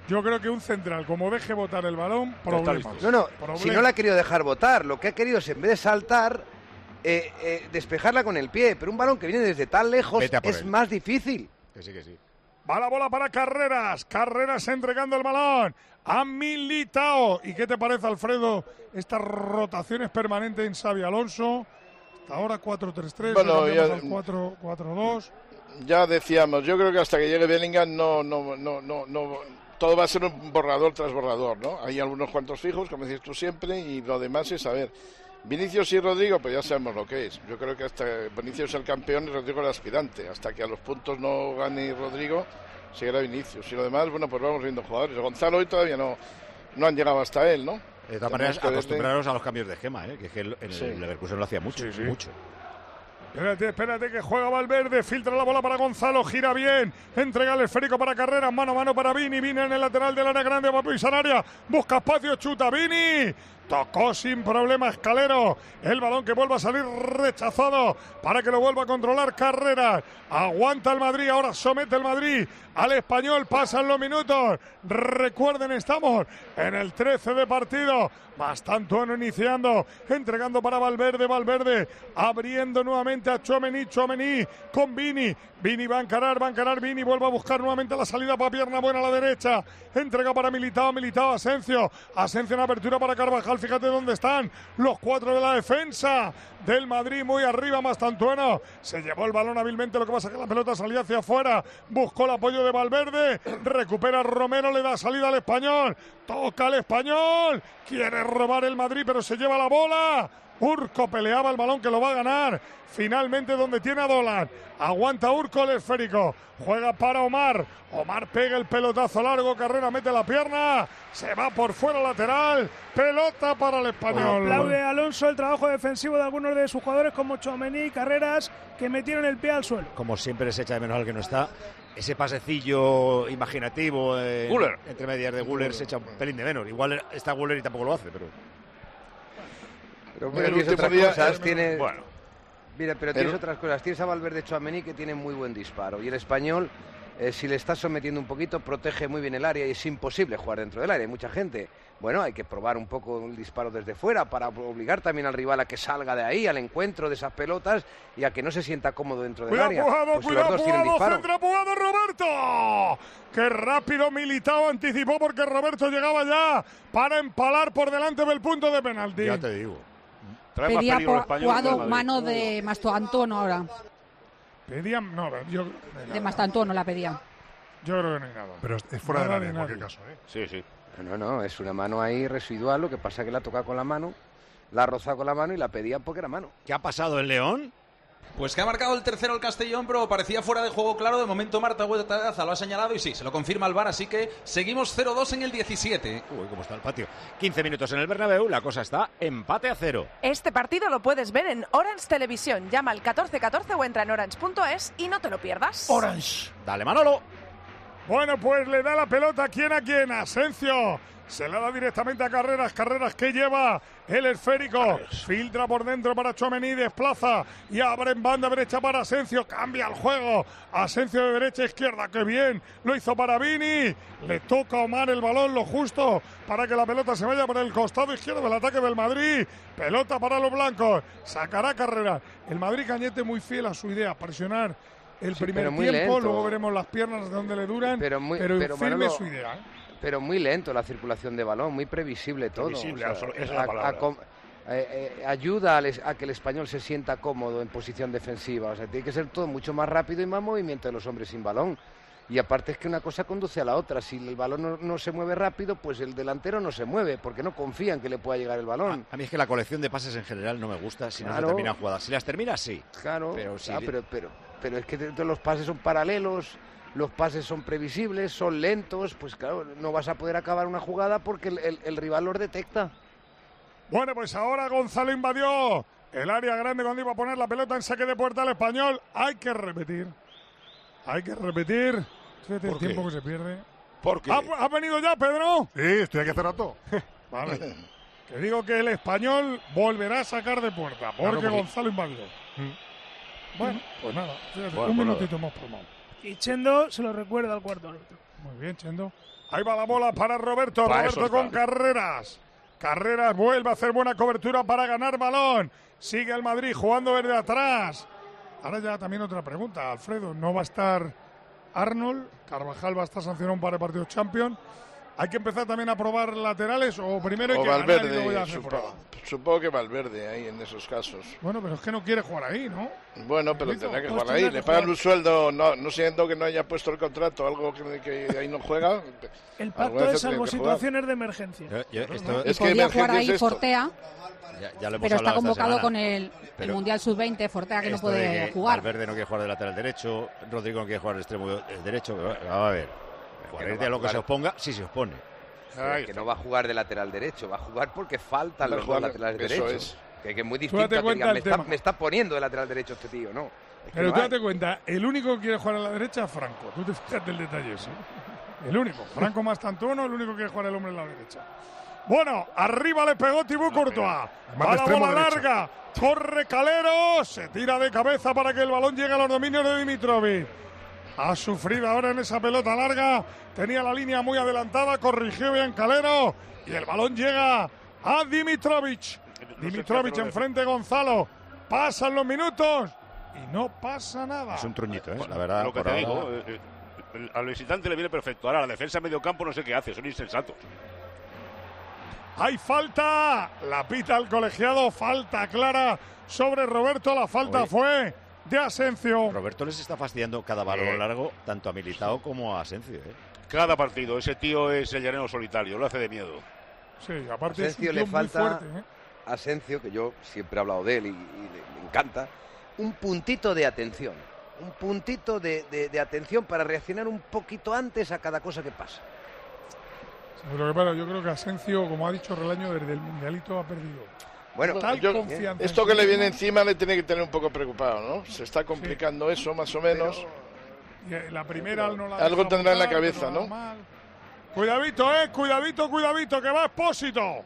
Yo creo que un central, como deje botar el balón, problemas. No, no, problemas. si no la ha querido dejar botar, lo que ha querido es, en vez de saltar, eh, eh, despejarla con el pie. Pero un balón que viene desde tan lejos es él. más difícil. Que sí, que sí. Va la bola para Carreras. Carreras entregando el balón a Militao. ¿Y qué te parece, Alfredo, estas rotaciones permanentes en Xabi Alonso? Hasta ahora cuatro tres tres, bueno, ya, al cuatro cuatro dos. Ya decíamos, yo creo que hasta que llegue Bellingham no, no, no, no, no, todo va a ser un borrador tras borrador, ¿no? Hay algunos cuantos fijos, como dices tú siempre, y lo demás es, a ver, Vinicius y Rodrigo, pues ya sabemos lo que es. Yo creo que hasta Vinicius es el campeón y Rodrigo el aspirante. Hasta que a los puntos no gane Rodrigo, seguirá Vinicius. Y lo demás, bueno, pues vamos viendo jugadores. Gonzalo hoy todavía no, no han llegado hasta él, ¿no? De todas maneras, acostumbraros a los cambios de esquema, ¿eh? Que, es que el, el, sí. el Leverkusen lo hacía mucho, sí, sí. mucho. Espérate, espérate, que juega Valverde, filtra la bola para Gonzalo, gira bien, entrega el esférico para Carreras, mano a mano para Vini, Vini en el lateral del área grande, va a pisar área, busca espacio, chuta, Vini, tocó sin problema Escalero, el balón que vuelve a salir rechazado para que lo vuelva a controlar Carreras, aguanta el Madrid, ahora somete el Madrid al Español, pasan los minutos, recuerden, estamos en el trece de partido, Mastantuono iniciando, entregando para Valverde, Valverde, abriendo nuevamente a Tchouaméni, Tchouaméni con Vini, Vini va a encarar, va a encarar Vini, vuelve a buscar nuevamente la salida para pierna buena a la derecha, entrega para Militao, Militao, Asensio, Asensio en apertura para Carvajal, fíjate dónde están los cuatro de la defensa del Madrid, muy arriba Mastantuono, se llevó el balón hábilmente, lo que pasa es que la pelota salía hacia afuera, buscó el apoyo de Valverde, recupera Romero, le da salida al Español, toca al Español, quiere robar el Madrid pero se lleva la bola, Urco peleaba el balón que lo va a ganar, finalmente donde tiene a Dolan, aguanta Urco el esférico, juega para Omar, Omar pega el pelotazo largo, Carrera mete la pierna, se va por fuera lateral, pelota para el Español. Aplaude Alonso el trabajo defensivo de algunos de sus jugadores como Tchouaméni y Carreras, que metieron el pie al suelo. Como siempre se echa de menos al que no está. Ese pasecillo imaginativo eh, entre medias de Güler se echa un pelín de menos. Igual está Güler y tampoco lo hace, pero... Pero mira, tienes otras día, cosas, tiene... Bueno. Mira, pero, pero tienes otras cosas. Tienes a Valverde, Tchouaméni, que tiene muy buen disparo. Y el Español, eh, si le estás sometiendo un poquito, protege muy bien el área y es imposible jugar dentro del área. Hay mucha gente. Bueno, hay que probar un poco el disparo desde fuera para obligar también al rival a que salga de ahí, al encuentro de esas pelotas y a que no se sienta cómodo dentro del cuidado, área. Pujado, pues cuidado, los dos Pujado, tienen centra Pujado, Roberto. ¡Qué rápido Militao anticipó porque Roberto llegaba ya para empalar por delante del punto de penalti! Ya te digo. Trae Pedía Pujado mano de Mastantuono ahora. Pedían, no, yo... De Mastantuono la pedía. Yo creo que no hay nada. Pero es fuera nada de área en cualquier caso, ¿eh? Sí, sí. No, no, es una mano ahí residual, lo que pasa es que la toca con la mano, la roza con la mano y la pedían porque era mano. ¿Qué ha pasado el León? Pues que ha marcado el tercero el Castellón, pero parecía fuera de juego claro. De momento Marta Huertaza lo ha señalado y sí, se lo confirma el V A R, así que seguimos cero dos en el diecisiete. Uy, cómo está el patio. quince minutos en el Bernabéu, la cosa está empate a cero. Este partido lo puedes ver en Orange Televisión. Llama al catorce catorce o entra en orange punto es y no te lo pierdas. Orange. Dale, Manolo. Bueno, pues le da la pelota, ¿quién a quién? Asensio. Se la da directamente a Carreras, Carreras que lleva el esférico, filtra por dentro para Tchouaméni, desplaza y abre en banda derecha para Asensio, cambia el juego, Asensio de derecha a izquierda, que bien, lo hizo para Vini, le toca a Omar el balón, lo justo para que la pelota se vaya por el costado izquierdo del ataque del Madrid, pelota para los blancos, sacará Carreras, el Madrid Cañete muy fiel a su idea, presionar el sí, primer tiempo, lento. Luego veremos las piernas de donde le duran, pero, muy, pero, pero firme Manolo, su idea, ¿eh? Pero muy lento la circulación de balón, muy previsible todo. Previsible, o sea, es la palabra. A, a, eh, eh, ayuda a, les, a que el español se sienta cómodo en posición defensiva. O sea, tiene que ser todo mucho más rápido y más movimiento de los hombres sin balón. Y aparte es que una cosa conduce a la otra. Si el balón no, no se mueve rápido, pues el delantero no se mueve, porque no confía en que le pueda llegar el balón. A, a mí es que la colección de pases en general no me gusta si claro. no se termina jugadas. Si las termina, sí. Claro, pero, si... ah, pero, pero, pero es que los pases son paralelos. Los pases son previsibles, son lentos, pues claro, no vas a poder acabar una jugada porque el, el, el rival los detecta. Bueno, pues ahora Gonzalo invadió el área grande cuando iba a poner la pelota en saque de puerta al Español. Hay que repetir, hay que repetir. Fíjate el tiempo que se pierde. ¿Por qué? ¿Ha, ¿Ha venido ya, Pedro? Sí, estoy aquí hace rato. Vale. Que digo que el Español volverá a sacar de puerta porque claro, porque... Gonzalo invadió. Mm. Bueno, pues nada, fíjate, bueno, un pues minutito nada. más por mano. Y Chendo se lo recuerda al cuarto árbitro. Muy bien, Chendo. Ahí va la bola para Roberto. Para Roberto con Carreras. Carreras vuelve a hacer buena cobertura para ganar balón. Sigue el Madrid jugando desde atrás. Ahora ya también otra pregunta, Alfredo. ¿No va a estar Arnold? Carvajal va a estar sancionado un par de partidos Champions. ¿Hay que empezar también a probar laterales o primero hay o que Valverde, ganar y luego ya hacer supongo, prueba? supongo que Valverde ahí en esos casos. Bueno, pero es que no quiere jugar ahí, ¿no? Bueno, pero Poquito, tendrá que pues jugar ahí. tendrá Le que pagan jugar. un sueldo, no, no siendo que no haya puesto el contrato, algo que, que ahí no juega. El alguna pacto vez es tendrá salvo que jugar. situaciones de emergencia. Yo- yo- esto- Y Es que Podía jugar emergencia ahí es esto. Fortea, Ya, ya lo hemos pero está hablado esta convocado semana. con el, el Pero Mundial sub veinte, Fortea que no esto de puede que jugar. Valverde no quiere jugar de lateral derecho, Rodrigo no quiere jugar de extremo de- derecho. pero, Vamos a ver. Quererte a lo que se oponga, sí se opone. Pero que no va a jugar de lateral derecho, va a jugar porque faltan Va a los jugar, dos laterales eso derechos. es. Que, que es muy Tú distinto date a que cuenta digan, me el está, tema. me está poniendo de lateral derecho este tío, no. Es que Pero no tú hay. date cuenta, el único que quiere jugar a la derecha es Franco. Tú te fijas del detalle ese. El único. Franco Mastantuono, el único que quiere jugar el hombre en la derecha. Bueno, arriba le pegó Thibaut Courtois. Además de Va la extremo bola derecho. larga. Corre Calero. Se tira de cabeza para que el balón llegue a los dominios de Dimitrovic. Ha sufrido ahora en esa pelota larga. Tenía la línea muy adelantada. Corrigió bien Calero. Y el balón llega a Dimitrovic. Dimitrovic enfrente de Gonzalo. Pasan los minutos y no pasa nada. Es un truñito, ¿eh? La verdad, Lo que por te ahora- digo, eh, eh, el- al visitante le viene perfecto. Ahora la defensa medio campo no sé qué hace, son insensatos. Hay falta. La pita el colegiado. Falta clara sobre Roberto. La falta Oye. fue de Asensio. Roberto les está fastidiando cada balón Eh. largo, tanto a Militao como a Asensio. ¿eh? Cada partido, ese tío es el llanero solitario, lo hace de miedo. Sí, aparte es un Asensio tío le muy falta, fuerte, ¿eh? Asensio, que yo siempre he hablado de él y, y le, me encanta, un puntito de atención. Un puntito de, de- de atención para reaccionar un poquito antes a cada cosa que pasa. Pero que, bueno, yo creo que Asensio, como ha dicho Relaño, desde el Mundialito ha perdido. Bueno, Tal Yo- confianza. esto en que sí le mismo. viene encima le tiene que tener un poco preocupado, ¿no? Se está complicando eso, más o menos. Y, eh, La primera no la Algo deja tendrá en la botar, cabeza, pero ¿no? normal. Cuidadito, eh, cuidadito, cuidadito, que va Expósito.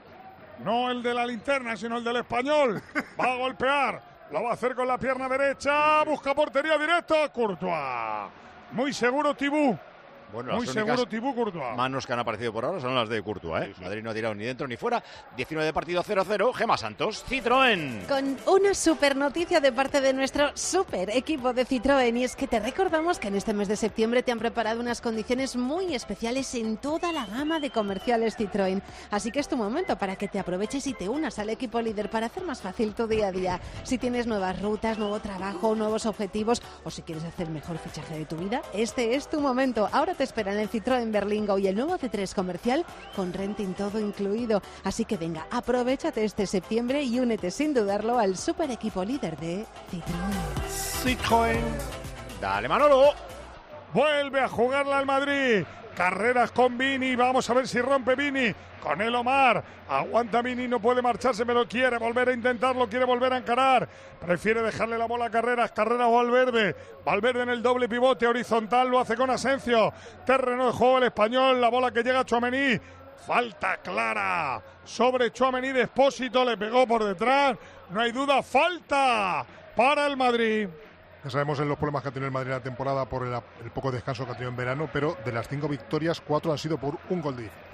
No el de la linterna, sino el del Español. Va a golpear. Lo va a hacer con la pierna derecha. Busca portería directo. Courtois. Muy seguro Tibú. Bueno, Muy las seguro únicas Tibú Courtois. manos que han aparecido por ahora son las de Courtois, ¿eh? Madrid no ha tirado ni dentro ni fuera. diecinueve de partido cero cero. Gema Santos, Citroën. Con una super noticia de parte de nuestro super equipo de Citroën, y es que te recordamos que en este mes de septiembre te han preparado unas condiciones muy especiales en toda la gama de comerciales Citroën. Así que es tu momento para que te aproveches y te unas al equipo líder para hacer más fácil tu día a día. Si tienes nuevas rutas, nuevo trabajo, nuevos objetivos o si quieres hacer el mejor fichaje de tu vida, este es tu momento. Ahora te esperan el Citroën Berlingo y el nuevo C tres comercial con renting todo incluido. Así que venga, aprovechate este septiembre y únete sin dudarlo al super equipo líder de Citroën. Citroën. Dale, Manolo. Vuelve a jugarla al Madrid. Carreras con Vini. Vamos a ver si rompe Vini. Con el Omar. Aguanta Vini. No puede marcharse, pero quiere volver a intentarlo. Quiere volver a encarar. Prefiere dejarle la bola a Carreras. Carreras Valverde. Valverde en el doble pivote horizontal. Lo hace con Asensio. Terreno de juego el español. La bola que llega a Tchouaméni. Falta clara sobre Tchouaméni de Expósito. Le pegó por detrás. No hay duda. Falta para el Madrid. Ya sabemos en los problemas que ha tenido el Madrid en la temporada por el, el poco descanso que ha tenido en verano, pero de las cinco victorias, cuatro han sido por un gol de diferencia.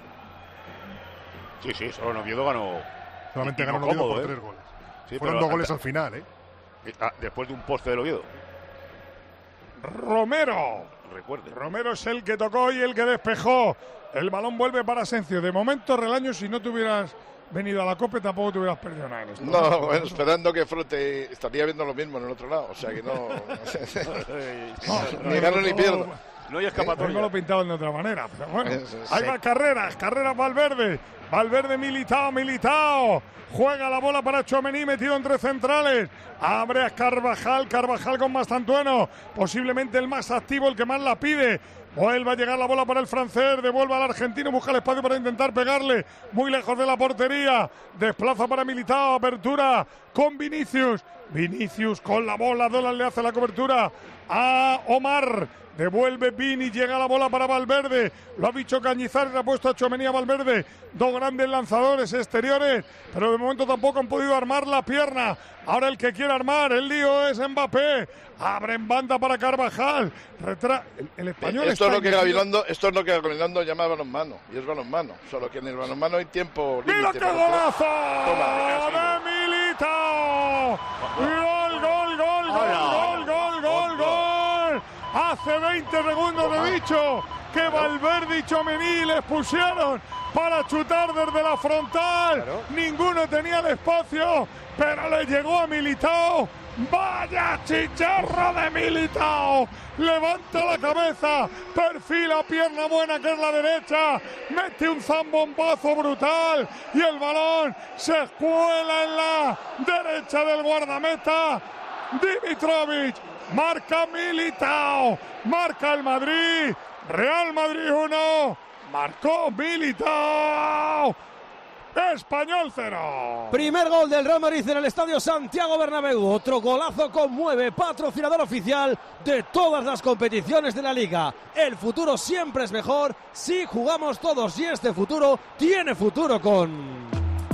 Sí, sí, solo en Oviedo ganó. Solamente y- y ganó no Oviedo cómodo, por ¿eh? tres goles. Sí, Fueron pero dos goles ante- al final, ¿eh? Ah, después de un poste del Oviedo. Romero. Recuerde. Romero es el que tocó y el que despejó. El balón vuelve para Asensio. De momento, Relaño, si no te hubieras venido a la Copa, tampoco te hubieras perdido nada en esto. No, bueno, esperando que frote, estaría viendo lo mismo en el otro lado, o sea que no. Ni gano ni pierdo. No hay escapatoria. Tengo lo pintado de otra manera, pero bueno. Eso, Ahí sí. va Carreras, Carreras Valverde. Valverde Militao, Militao. Juega la bola para Tchouaméni, metido entre centrales. Abre a Carvajal, Carvajal con Mastantuono. Posiblemente el más activo, el que más la pide. Vuelve a llegar la bola para el francés, devuelve al argentino, busca el espacio para intentar pegarle, muy lejos de la portería, desplaza para Militao, apertura con Vinicius, Vinicius con la bola, Dolan le hace la cobertura a Omar. Devuelve Vini, llega la bola para Valverde. Lo ha dicho Cañizares, le ha puesto a Tchouaméni a Valverde. Dos grandes lanzadores exteriores, pero de momento tampoco han podido armar la pierna. Ahora el que quiere armar, el lío es Mbappé. Abre en banda para Carvajal. Retra... El, el español esto está es lo que Gabilondo, esto es lo que Gabilondo llama balonmano, y es balonmano. Solo que en el balonmano hay tiempo límite. ¡Mira qué golazo! ¡De Militao! ¡Gol, gol, gol, gol, gol, gol, gol, gol! Hace veinte segundos he dicho que Valverde y Tchouaméni les pusieron para chutar desde la frontal. Claro. Ninguno tenía el espacio, pero le llegó a Militao. ¡Vaya chicharro de Militao! Levanta la cabeza, perfila pierna buena que es la derecha, mete un zambombazo brutal y el balón se escuela en la derecha del guardameta. Dimitrovic, marca Militao, marca el Madrid, Real Madrid uno, marcó Militao. Español cero. Primer gol del Real Madrid en el Estadio Santiago Bernabéu. Otro golazo conmueve, patrocinador oficial de todas las competiciones de la Liga. El futuro siempre es mejor si jugamos todos y este futuro tiene futuro con...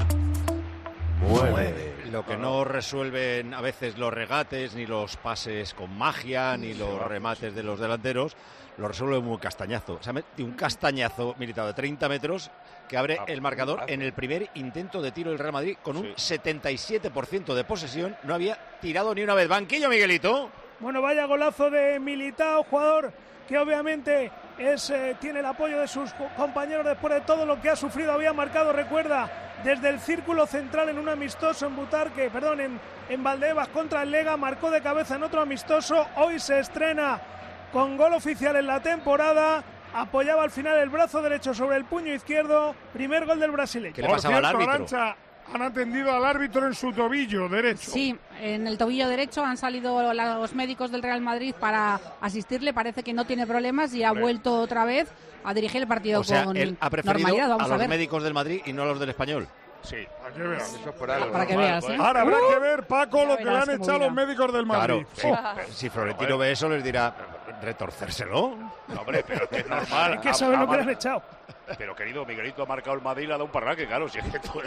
Mueve. Lo que no resuelven a veces los regates, ni los pases con magia, ni los remates de los delanteros, lo resuelve muy castañazo. O sea, un castañazo Militao de treinta metros que abre el marcador en el primer intento de tiro del Real Madrid con un setenta y siete por ciento de posesión. No había tirado ni una vez. Banquillo, Miguelito. Bueno, vaya golazo de Militao, jugador que obviamente es, eh, tiene el apoyo de sus compañeros después de todo lo que ha sufrido. Había marcado, recuerda, desde el círculo central en un amistoso en Butarque, perdón, en, en Valdebebas contra el Lega, marcó de cabeza en otro amistoso. Hoy se estrena con gol oficial en la temporada. Apoyaba al final el brazo derecho sobre el puño izquierdo. Primer gol del brasileño. ¿Qué le pasaba al árbitro? Arancha, han atendido al árbitro en su tobillo derecho. Sí, en el tobillo derecho han salido los médicos del Real Madrid para asistirle. Parece que no tiene problemas y ha vuelto otra vez a dirigir el partido o sea, con él ha preferido normalidad. Vamos a los a ver. médicos del Madrid y no a los del Español. Sí, para que veas. Eso es por algo, para ¿no? que veas, ¿eh? Ahora habrá Uh, que ver, Paco, lo que le han echado los médicos del Madrid. Claro, sí. Si Florentino ve eso, les dirá retorcérselo. No, hombre, pero es que es normal. Es que saben lo que le han echado. Pero, querido, Miguelito ha marcado el Madrid y le ha dado un parraque, claro, si es que tú es...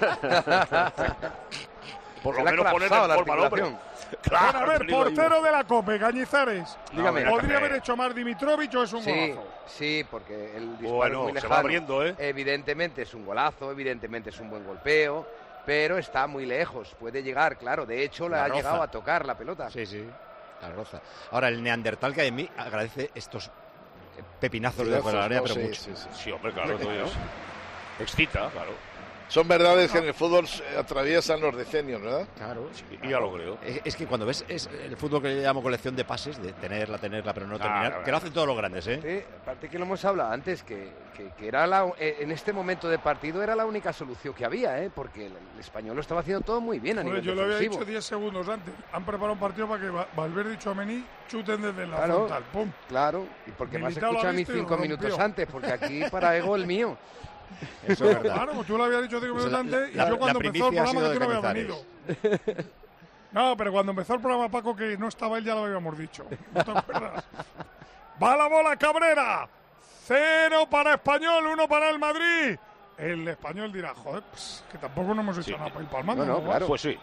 Por lo menos poner en forma al hombre. Claro, a ver, portero de la COPE, Cañizares. Dígame. ¿Podría haber hecho más Dimitrovic o es un sí, golazo? Sí, porque el disparo bueno, es muy se lejano. va abriendo, ¿eh? Evidentemente es un golazo, evidentemente es un buen golpeo, pero está muy lejos. Puede llegar, claro. De hecho, le La ha roza. llegado a tocar la pelota. Sí, sí, la roza. Ahora, el neandertal que hay en mí agradece estos pepinazos Sí, de fuera de la área, no, pero sí, mucho. sí, sí. Sí, hombre, claro, todo eso. Excita, claro. Son verdades que en el fútbol atraviesan los decenios, ¿verdad? Claro, sí, y ya lo creo. Es, es que cuando ves es el fútbol que yo llamo colección de pases, de tenerla, tenerla, pero no Ah, terminar, claro, que lo hacen todos los grandes, ¿eh? Sí, aparte que lo hemos hablado antes, que, que, que era la, en este momento de partido era la única solución que había, ¿eh? Porque el, el español lo estaba haciendo todo muy bien a Joder, nivel yo lo había defensivo. dicho diez segundos antes. Han preparado un partido para que Valverde y Tchouaméni chuten desde la Claro, frontal. ¡Pum! Claro, y porque me has Militao lo ha escuchado a mí visto y cinco rompió. minutos antes, porque aquí para ego el mío. Eso es verdad. Claro, pues tú lo habías dicho cinco Pues minutos la- antes la- y yo cuando la empezó el primicia ha programa sido que tú no de habías venido. No, pero cuando empezó el programa, Paco, que no estaba él, ya lo habíamos dicho. ¿No te acuerdas? Va la bola Cabrera. Cero para Español, uno para el Madrid. El Español dirá, joder, pues, que tampoco nos hemos hecho nada para ir palmando. No, no, claro. Pues sí.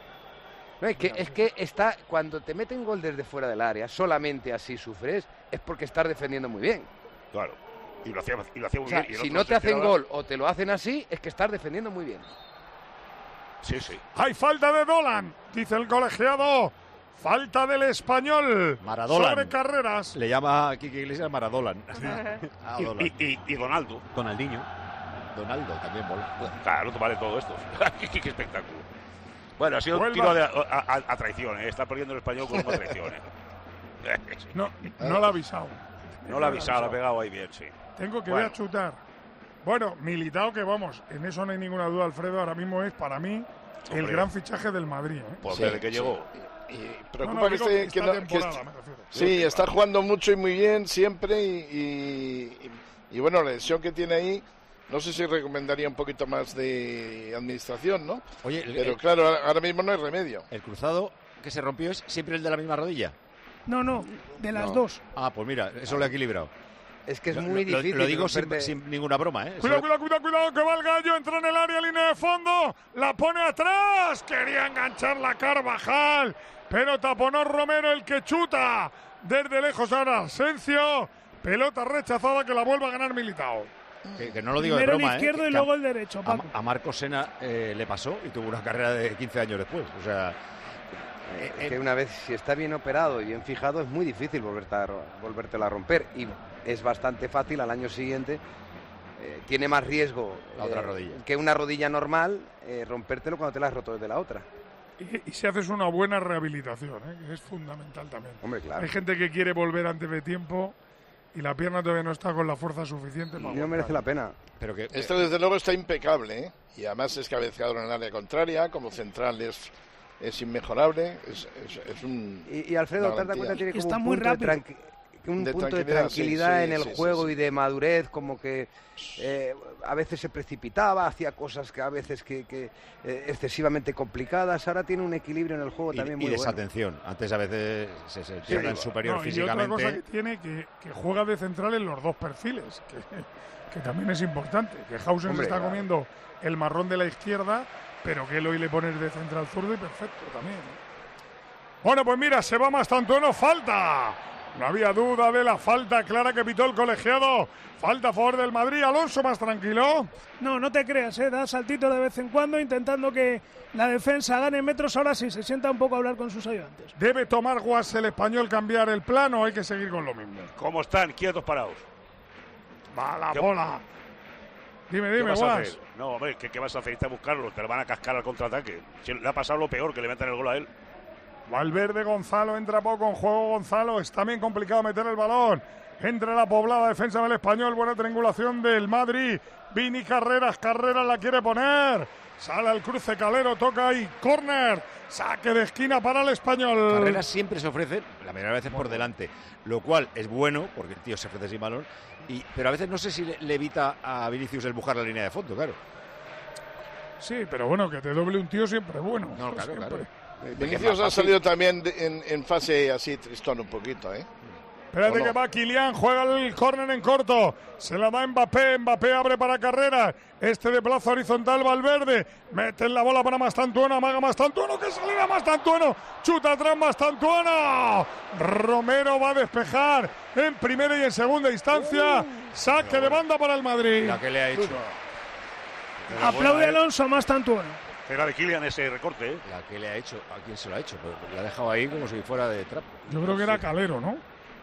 No, es que, es que está, cuando te meten gol desde fuera del área, solamente así sufres, es porque estás defendiendo muy bien. Claro. Y lo hacía, y lo hacía muy O sea, bien. y el si otro no te se hacen quedaba- gol o te lo hacen así, es que estás defendiendo muy bien. Sí, sí. Hay falta de Dolan, dice el colegiado. Falta del Español. Maradolan. Sobre Carreras. Le llama a Kike Iglesias Maradolan. Ah, Y, Dolan. y, y, y Donaldo. Donaldinho. Donaldo también mola. Claro, vale todo esto. qué, qué espectáculo. Bueno, ha sido un Vuelva. tiro de, a, a, a traición, ¿eh? Está perdiendo el español con una traición, ¿eh? No, no lo ha avisado. No la ha avisado, la ha pegado ahí bien, sí. Tengo que Bueno. ver a chutar. Bueno, Militao, que vamos, en eso no hay ninguna duda, Alfredo, ahora mismo es para mí el Hombre. gran fichaje del Madrid. ¿eh? Pues Sí, desde que sí. llegó. Y No, preocupa no, que, digo esté, que, esta no- que temporada, est- me refiero. sí, está jugando mucho y muy bien siempre y, y, y, y bueno, la lesión que tiene ahí No sé si recomendaría un poquito más de administración, ¿no? Oye, el, pero el, claro, ahora mismo no hay remedio. ¿El cruzado que se rompió es siempre el de la misma rodilla? No, no, de las no. dos. Ah, pues mira, eso lo he equilibrado. Es que es lo, muy lo, difícil. Lo digo sin, romperte... sin ninguna broma, ¿eh? Cuidado, eso... cuidado, cuidado, cuidado, que va el Gallo, entra en el área, línea de fondo, la pone atrás, quería enganchar la Carvajal, pero taponó Romero, el que chuta desde lejos ahora Asensio, pelota rechazada que la vuelve a ganar Militao. Que, que no lo digo Primero de broma, el izquierdo ¿eh? y luego el derecho, Paco. A, a Marcos Sena eh, le pasó y tuvo una carrera de quince años después, o sea... Eh, es que una vez, si está bien operado y bien fijado, es muy difícil volverte a, volvértela a romper. Y es bastante fácil al año siguiente. Eh, tiene más riesgo la otra eh, rodilla. que una rodilla normal, eh, rompértelo cuando te la has roto desde la otra. Y, y si haces una buena rehabilitación, ¿eh? Que es fundamental también. Hombre, claro. Hay gente que quiere volver antes de tiempo y la pierna todavía no está con la fuerza suficiente para y no merece la pena. Pero que, Esto desde luego está impecable, ¿eh? Y además es cabeceador en el área contraria, como central es... es inmejorable, es, es, es un... Y, y Alfredo, ¿te das cuenta? Tiene como Está un muy punto rápido. de, tranqui un de punto tranquilidad, de tranquilidad sí, en el sí, juego sí, sí. y de madurez, como que eh, a veces se precipitaba, hacía cosas que a veces que, que eh, excesivamente complicadas. Ahora tiene un equilibrio en el juego y, también y muy desatención. bueno. Antes a veces se, se pierde en sí, superior no, físicamente. Y otra cosa que tiene que, que juega de central en los dos perfiles, que, que también es importante. Que Hausen Hombre, se está claro. comiendo el marrón de la izquierda, pero que él hoy le pones de central zurdo y perfecto también. Bueno, pues mira, se va Mastantuono, falta. No había duda de la falta clara que pitó el colegiado. Falta a favor del Madrid. Alonso, más tranquilo. No, no te creas, ¿eh? Da saltitos de vez en cuando intentando que la defensa gane metros. Ahora sí, se sienta un poco a hablar con sus ayudantes. ¿Debe tomar Guas el español cambiar el plano o hay que seguir con lo mismo? ¿Cómo están? Quietos parados. Va la ¿Qué? bola. Dime, dime, ¿Qué vas a Guas. hacer? No, hombre, ¿qué, ¿qué vas a hacer? Irte a buscarlo, te lo van a cascar al contraataque. Si le ha pasado lo peor, que le metan el gol a él. Valverde, Gonzalo, entra poco en juego Gonzalo, está bien complicado meter el balón, entra la poblada defensa del español, buena triangulación del Madrid, Vini Carreras, Carreras la quiere poner, sale al cruce Calero, toca ahí, córner, saque de esquina para el español. Carreras siempre se ofrece, la mayoría de veces por delante, lo cual es bueno, porque el tío se ofrece sin balón, y, pero a veces no sé si le, le evita a Vinicius el bujar la línea de fondo, claro. Sí, pero bueno, que te doble un tío siempre es bueno. No, claro, siempre. claro. Vinicius ha salido también de, en, en fase así tristón un poquito, ¿eh? Espérate no? que va Kylian, juega el córner en corto, se la da Mbappé, Mbappé abre para Carreras, este de plaza horizontal Valverde, mete la bola para Mastantuono, amaga Mastantuono, que salida Mastantuono, chuta atrás Mastantuono, Romero va a despejar en primera y en segunda instancia, saque de banda para el Madrid. La que le ha hecho. Aplaude Alonso a Mastantuono. Era de Kylian ese recorte, ¿eh? La que le ha hecho, ¿a quién se lo ha hecho? Pues la ha dejado ahí como si fuera de trapo. Yo creo que era Calero, ¿no?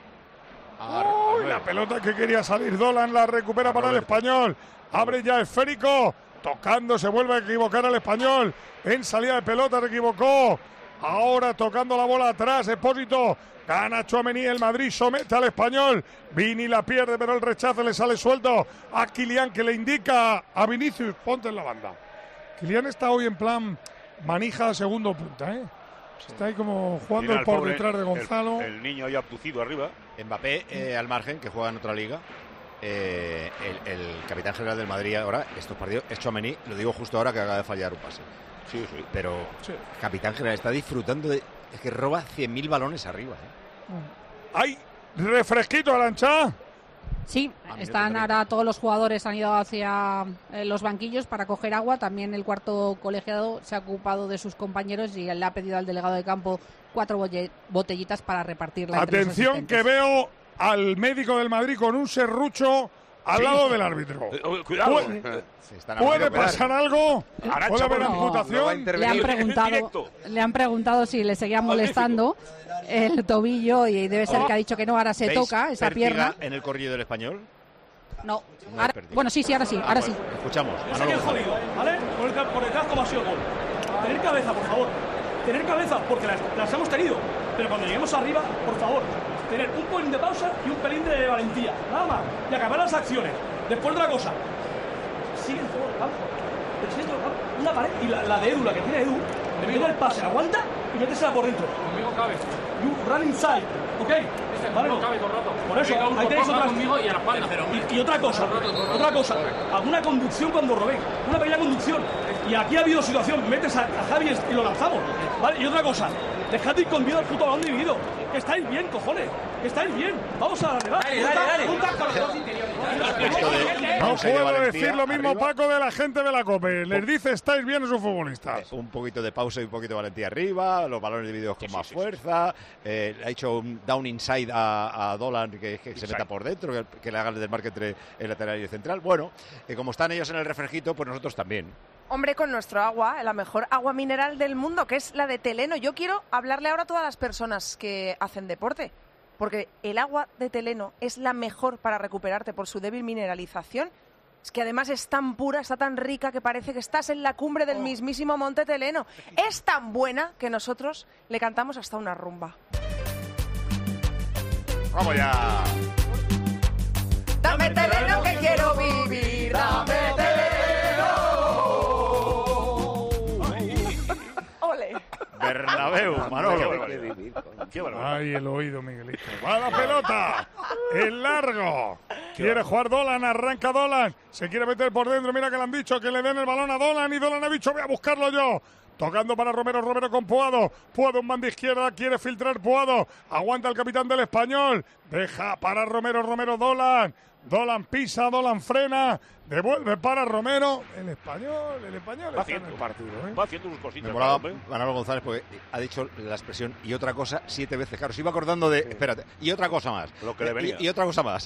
A, Uy, la pelota que quería salir Dolan la recupera para el español. Abre ya esférico. Tocando, se vuelve a equivocar el español. En salida de pelota se equivocó. Ahora tocando la bola atrás, Expósito. Gana Tchouaméni, el Madrid somete al español. Vini la pierde, pero el rechazo le sale suelto a Kylian, que le indica a Vinicius, ponte en la banda. Kylian está hoy en plan manija segundo punta, ¿eh? Está ahí como jugando Mira, por pobre, detrás de Gonzalo. El, el niño ahí abducido arriba. Mbappé eh, al margen, que juega en otra liga. Eh, el, el capitán general del Madrid ahora, estos partidos, es Tchouaméni, lo digo justo ahora que acaba de fallar un pase. Sí, sí. Pero sí. Capitán general está disfrutando de... Es que roba cien mil balones arriba. ¿eh? ¡Ay! Refresquito, Arancha. Sí, están ahora todos los jugadores han ido hacia eh, los banquillos para coger agua. También el cuarto colegiado se ha ocupado de sus compañeros y le ha pedido al delegado de campo cuatro botellitas para repartirla. Atención, entre que los veo al médico del Madrid con un serrucho al Sí. lado del árbitro. Eh, cuidado. ¿Puede, ¿puede pasar algo? Arancha, ¿Puede haber no, amputación? Le han preguntado, le han preguntado si le seguía molestando el tobillo y debe ser que ha dicho que no. Ahora se ¿Veis toca esa pértiga pierna. en el corrillo del español? No. No Ahora- es pértiga. bueno, sí, sí, ahora sí, Ah, ahora pues, sí. Escuchamos. Yo sé que es jodido, ¿vale? Por, el, por detrás, como ha sido el gol. Tener cabeza, por favor. Tener cabeza, porque las, las hemos tenido. Pero cuando lleguemos arriba, por favor, tener un pelín de pausa y un pelín de valentía. Nada más. Y acabar las acciones. Después otra cosa. Siguen todo el campo. Pero si esto, una pared. Y la, la de Edu, la que tiene Edu, le viene el pase, aguanta y métesela por dentro. Conmigo cabe. You run inside, ¿ok? Vale, no cabe todo el rato. Por eso, Venga, ahí tenéis otra conmigo y a la espalda. Y, y otra cosa, otra cosa, alguna conducción cuando robé, una pequeña conducción. Y aquí ha habido situación, metes a, a Javi y lo lanzamos. ¿Vale? Y otra cosa, dejad ir con miedo al puto balón dividido. Que estáis bien, cojones, que estáis bien. Vamos a darle, va. Dale, dale, dale. Un taco a los dos interiores. No puedo decir lo mismo, Paco, de la gente de la COPE. Les dice, estáis bien esos futbolistas. Un poquito de pausa y un poquito de valentía arriba, los balones divididos con más fuerza. Eh, ha hecho un down inside a, a Dolan, que, que se meta por dentro, que, que le haga el desmarque entre el lateral y el central. Bueno, eh, como están ellos en el refresquito, pues nosotros también. Hombre, con nuestro agua, la mejor agua mineral del mundo, que es la de Teleno. Yo quiero hablarle ahora a todas las personas que hacen deporte, porque el agua de Teleno es la mejor para recuperarte por su débil mineralización. Es que además es tan pura, está tan rica, que parece que estás en la cumbre del mismísimo Monte Teleno. Es tan buena que nosotros le cantamos hasta una rumba. ¡Vamos ya! Dame Teleno que quiero vivir, dame Teleno. Ole. Bernabéu, Manolo. Ay, el oído, Miguelito. Va la pelota. El largo. Quiere jugar Dolan, arranca Dolan. Se quiere meter por dentro. Mira que le han dicho que le den el balón a Dolan. Y Dolan ha dicho, voy a buscarlo yo. Tocando para Romero, Romero con Puado. Puado en banda izquierda, quiere filtrar Puado. Aguanta el capitán del Español. Deja para Romero, Romero, Dolan. Dolan pisa, Dolan frena. Devuelve para Romero. El Español, el Español. Va haciendo el partido, ¿eh? Va haciendo sus cositas. Me molaba Manolo González porque ha dicho la expresión y otra cosa siete veces. Claro, se iba acordando de, espérate, y otra cosa más. Lo que le venía. Y, y otra cosa más.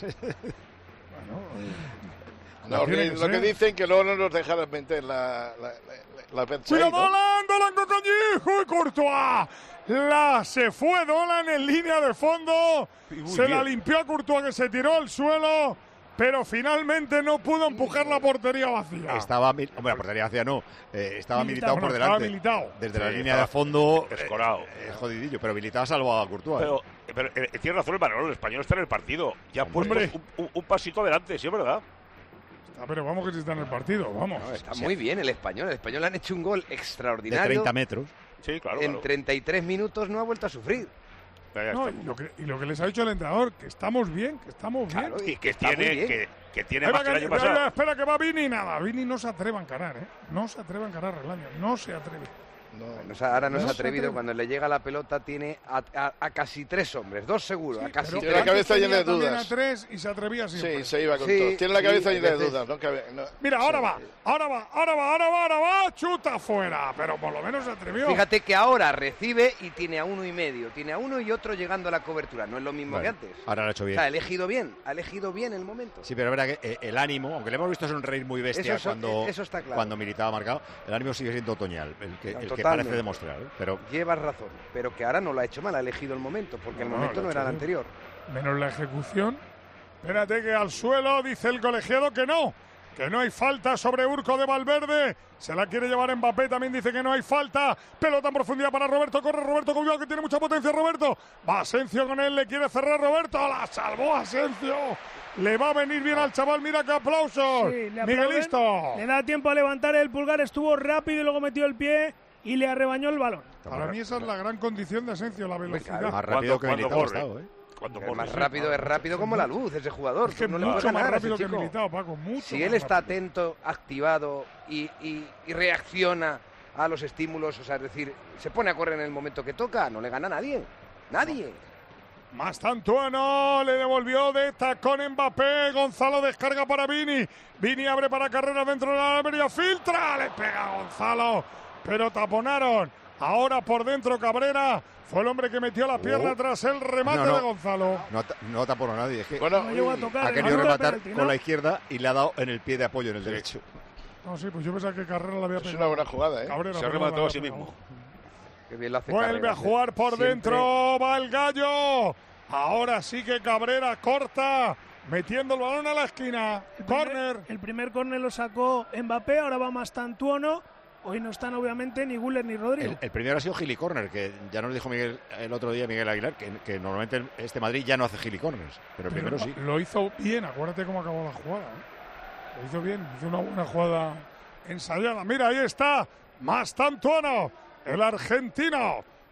No, que, lo que dicen que luego no nos dejarán meter la, la, la, la ¡Cuidado, ¿no? Dolan! ¡Dolan con Callejo y Courtois! La se fue Dolan en línea de fondo. Se bien. La limpió a Courtois, que se tiró al suelo. Pero finalmente no pudo empujar la portería vacía. Estaba, hombre, la portería vacía no. Eh, estaba militado, militado por no, delante. Estaba militado. Desde sí, la línea de fondo. Escorado. Eh, eh, jodidillo, pero militado salvado a Courtois. Pero, pero eh, tiene razón el Manolo, el Español está en el partido. Ya ha puesto un, un, un pasito adelante, sí es verdad. Ah, pero vamos que si está en el partido, vamos. No, está sí. muy bien el Español. El Español han hecho un gol extraordinario. De treinta metros. Sí, claro. En claro. treinta y tres minutos no ha vuelto a sufrir. No, y, lo que, y lo que les ha dicho el entrenador, que estamos bien, que estamos claro, bien. Y que tiene, que, que tiene más que el año pasado. pasado. Espera que va Vini, nada. Vini no se atreve a encarar, ¿eh? No se atreve a encarar el año, no se atreve. No, no, ahora no, no se ha atrevido, cuando le llega la pelota tiene a, a, a casi tres hombres, dos seguros, sí, a casi tiene la cabeza llena de dudas. A tres y se atrevía siempre. Sí, se iba con sí, todo. Tiene la cabeza sí, llena de veces. dudas. No cabe, no. Mira, ahora sí. va, ahora va, ahora va, ahora va, ahora va, chuta fuera, pero por lo menos se atrevió. Fíjate que ahora recibe y tiene a uno y medio, tiene a uno y otro llegando a la cobertura, no es lo mismo vale. que antes. Ahora lo ha hecho bien. O sea, ha elegido bien, ha elegido bien el momento. Sí, pero es verdad que el ánimo, aunque le hemos visto sonreír muy bestia eso, cuando, eso está claro. cuando militaba marcado, el ánimo sigue siendo otoñal, el que, no, el que parece demostrar. ¿eh? Pero llevas razón, pero que ahora no lo ha hecho mal, ha elegido el momento, porque no, el momento no, no era el anterior. Menos la ejecución. Espérate que al suelo dice el colegiado que no, que no hay falta sobre Urco de Valverde. Se la quiere llevar Mbappé, también dice que no hay falta. Pelota en profundidad para Roberto, corre Roberto, cuidado que tiene mucha potencia Roberto. Va Asencio con él, le quiere cerrar Roberto, la salvó Asencio. Le va a venir bien al chaval, mira qué aplausos. Sí, Miguelito. Le da tiempo a levantar el pulgar, estuvo rápido y luego metió el pie y le arrebañó el balón. Para mí esa es la gran condición de Asencio, la velocidad. Más rápido que Militao ha estado, ¿eh? Cuando corre, más rápido es rápido como la luz ese jugador. Es que no mucho le más rápido que Militao, Paco, mucho Si él está rápido. atento, activado y, y, y reacciona a los estímulos, o sea, es decir, se pone a correr en el momento que toca, no le gana a nadie. Nadie. No. Mastantuono le devolvió de tacón Mbappé. Gonzalo descarga para Vini. Vini abre para Carrera dentro de la área. Filtra, le pega a Gonzalo. Pero taponaron. Ahora por dentro Cabrera. Fue el hombre que metió la pierna oh. tras el remate no, no. de Gonzalo. No, no taponó a nadie. Es que bueno, no a tocar, ha querido rematar penalti, ¿no? con la izquierda y le ha dado en el pie de apoyo en el derecho. No, sí, pues yo pensaba que Carrera la había pegado. Es una buena jugada, ¿eh? Cabrera, se ha rematado a sí mismo. Qué bien lo hace Vuelve Carrera, a jugar por siempre. Dentro. Va el Gallo. Ahora sí que Cabrera corta. Metiendo el balón a la esquina. El Córner. Primer, el primer córner lo sacó Mbappé. Ahora va Mastantuono. Hoy no están obviamente ni Güler ni Rodrigo. El, el primero ha sido Gili Corner, que ya nos dijo Miguel el otro día Miguel Aguilar, que, que normalmente este Madrid ya no hace Gili Corners, pero el pero primero sí. Lo hizo bien, acuérdate cómo acabó la jugada. ¿eh? Lo hizo bien, hizo una buena jugada ensayada. Mira, ahí está Mastantuono, el argentino.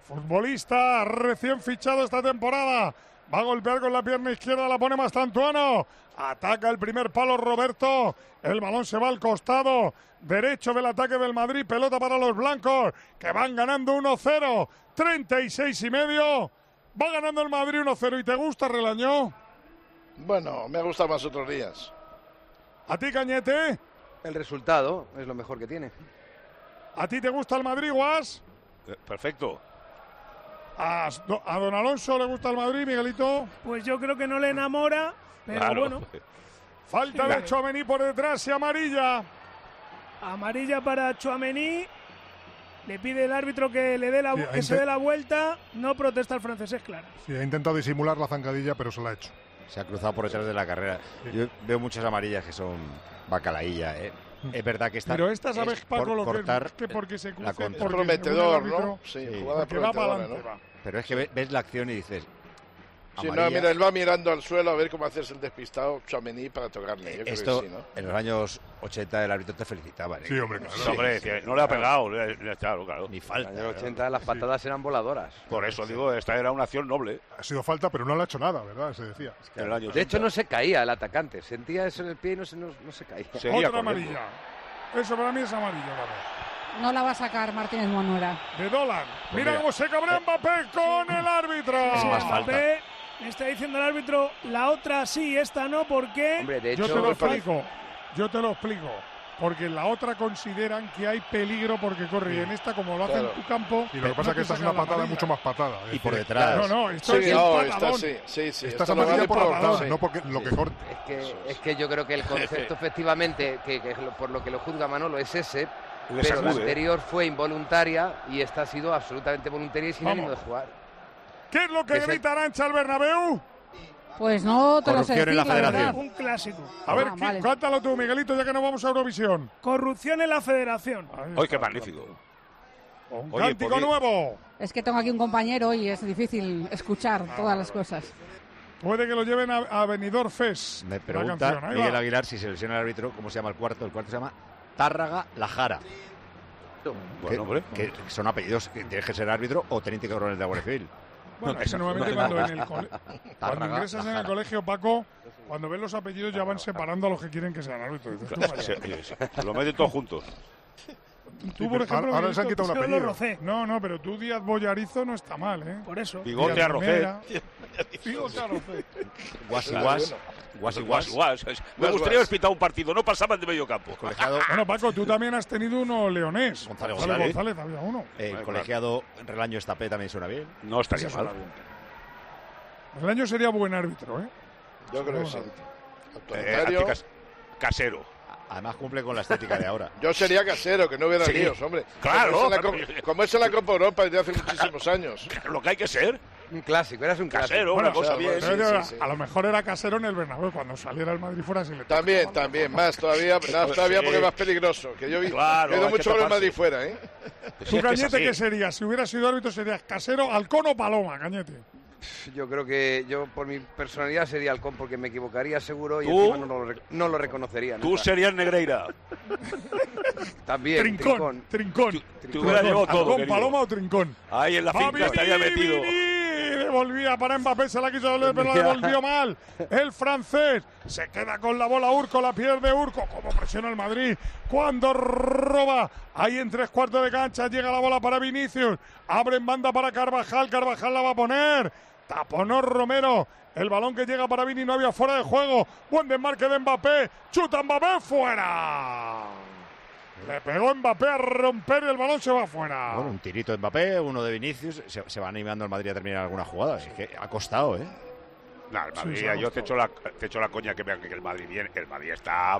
futbolista recién fichado esta temporada. Va a golpear con la pierna izquierda, la pone Mastantuono. Ataca el primer palo Roberto. El balón se va al costado derecho del ataque del Madrid. Pelota para los blancos, que van ganando uno cero. treinta y seis y medio. Va ganando el Madrid uno cero. ¿Y te gusta, Relañó? Bueno, me gusta más otros días. ¿A ti, Cañete? El resultado es lo mejor que tiene. ¿A ti te gusta el Madrid, Guas? Eh, perfecto. ¿A, ¿A don Alonso le gusta el Madrid, Miguelito? Pues yo creo que no le enamora, pero Claro. bueno. Falta de Tchouaméni por detrás y amarilla. Amarilla para Tchouaméni. Le pide el árbitro que le dé la, Sí, que ha se inte- dé la vuelta. No protesta el francés, es claro. Sí, ha intentado disimular la zancadilla, pero se la ha hecho. Se ha cruzado por detrás de la carrera. Yo veo muchas amarillas que son bacalaílla, ¿eh? Es verdad que está. Pero esta, ¿sabes, es Paco, por lo que cortar es que porque se la cruce, contra. porque Prometedor, según el árbitro, ¿no? Sí, jugada porque va para prometedora, adelante, ¿no? va. Pero es que ve- ves la acción y dices. Sí, no, amarilla. mira, él va mirando al suelo a ver cómo hacerse el despistado Tchouaméni para tocarle. Yo creo Esto, que sí, ¿no? en los años ochenta el árbitro te felicitaba. ¿eh? Sí, hombre, claro. Sí, hombre, decía, no le ha pegado, le- le- claro, claro. Ni En falta. los años ochenta las patadas eran voladoras. Por eso digo, esta era una acción noble. Ha sido falta, pero no le ha hecho nada, ¿verdad? Se decía. En el año De hecho, ochenta. no se caía el atacante. Sentía eso en el pie y no se, no, no se caía. Seguía Otra corriendo. amarilla. Eso para mí es amarillo, vamos. No la va a sacar Martínez Monuera. De Dolan. Pues Mira mira. cómo se cabrea Mbappé con el árbitro. Es Sí, más falta. Mbappé, le está diciendo el árbitro, la otra sí, esta no, ¿por qué? Hombre, de Yo hecho, te lo me parece- explico. Yo te lo explico. Porque en la otra consideran que hay peligro porque corre. Y en esta, como lo hace Claro. en tu campo. Y lo que pasa no es que te esta es sacan una la patada amarilla. mucho más patada. Es Y por decir, detrás. No, no, esto Sí, es no, un esta patadón. sí, sí, sí. Esta es esto no amarilla vale por por- la patada, sí. no porque lo que corte. es que, es que yo creo que el concepto efectivamente, que, que es lo- por lo que lo juzga Manolo, es ese, Le pero la sacude. anterior fue involuntaria y esta ha sido absolutamente voluntaria y sin Vamos. ánimo de jugar. ¿Qué es lo que Que se- grita Arancha al Bernabéu? Pues no te lo sé Corrupción en decir, la la federación. verdad. Un clásico. A ver, Ah, ¿qué- vale. cántalo tú, Miguelito, ya que no vamos a Eurovisión. Corrupción en la federación. Ahí ¡Ay, está. qué magnífico! Un Oye, cántico por mí- nuevo. Es que tengo aquí un compañero y es difícil escuchar todas las cosas. Puede que lo lleven a, a Benidorm Fest. Me la pregunta canción. Ahí Miguel va. Aguilar si se lesiona el árbitro, ¿cómo se llama el cuarto? El cuarto se llama Tárraga Lajara. Bueno, que, hombre. que son apellidos que tienes que ser árbitro o teniente coronel de la Guardia Civil. Bueno, eso normalmente cuando, en el cole- cuando ingresas en el colegio, Paco, cuando ves los apellidos ya van separando a los que quieren que sean árbitros. Dices, tú, vaya. Sí, sí, sí. Lo meten todos juntos. Tú, por ejemplo, ahora les han Miguelito, quitado un tú- apellido. Rocé. No, no, pero tú Díaz Boyarizo no está mal, ¿eh? Por eso. Bigote Díaz a Rocé. Primera. Bigote a Rocé. Guas y Claro, guas. bueno. Guas y Guas, guas. guas. Me Guas, gustaría guas. haber pitado un partido, no pasaban de medio campo. Colegiado, Bueno, Paco, tú también has tenido uno leonés. González González, González. González, había uno. el colegiado Relaño Estapé también suena bien. No estaría Ese mal. suena bien. El año sería buen árbitro, ¿eh? Yo creo que sí. Eh, Autoritario. anticas- casero. Además cumple con la estética de ahora. Yo sería casero, que no hubiera Sí. líos, hombre. Claro, Como es, en la, claro. Co- como es en la Copa Europa desde hace muchísimos años. Lo que hay que ser. Un clásico, eras un clásico. Casero, Bueno, una cosa o sea, bien. bueno, Pero sí, yo- sí, sí. A lo mejor era casero en el Bernabéu. Cuando saliera el Madrid fuera, si le tocaba. También, también, más todavía, más todavía porque es más peligroso. Que yo vi, Claro, he ido hay que mucho con el taparse. Madrid fuera, ¿eh? Si ¿Tú, es que es Cañete, así. qué serías? Si hubiera sido árbitro, serías casero, halcón o paloma, Cañete. Yo creo que yo, por mi personalidad, sería halcón porque me equivocaría seguro y ¿Tú? encima no lo, re- no lo reconocería. Tú nunca. serías Negreira. También, Trincón, trincón. Te hubiera llevado todo, ¿Halcón, querido. paloma o trincón? Ahí en la Va finca estaría Vini, metido. Vini, devolvía para Mbappé, se la quiso devolver, pero la devolvió mal. El francés se queda con la bola Urco, la pierde Urco. Como presiona el Madrid cuando roba. Ahí en tres cuartos de cancha llega la bola para Vinicius. Abre en banda para Carvajal. Carvajal la va a poner. Taponó Romero. El balón que llega para Vini no había fuera de juego. Buen desmarque de Mbappé. Chuta Mbappé fuera. Le pegó Mbappé a romper y el balón se va fuera. Bueno, un tirito de Mbappé, uno de Vinicius. Se, se va animando el Madrid a terminar alguna jugada. Es que ha costado, ¿eh? Nah, el Madrid, Sí, se ha yo te gustado. echo, la, te echo la coña que vean que el Madrid viene. El Madrid está.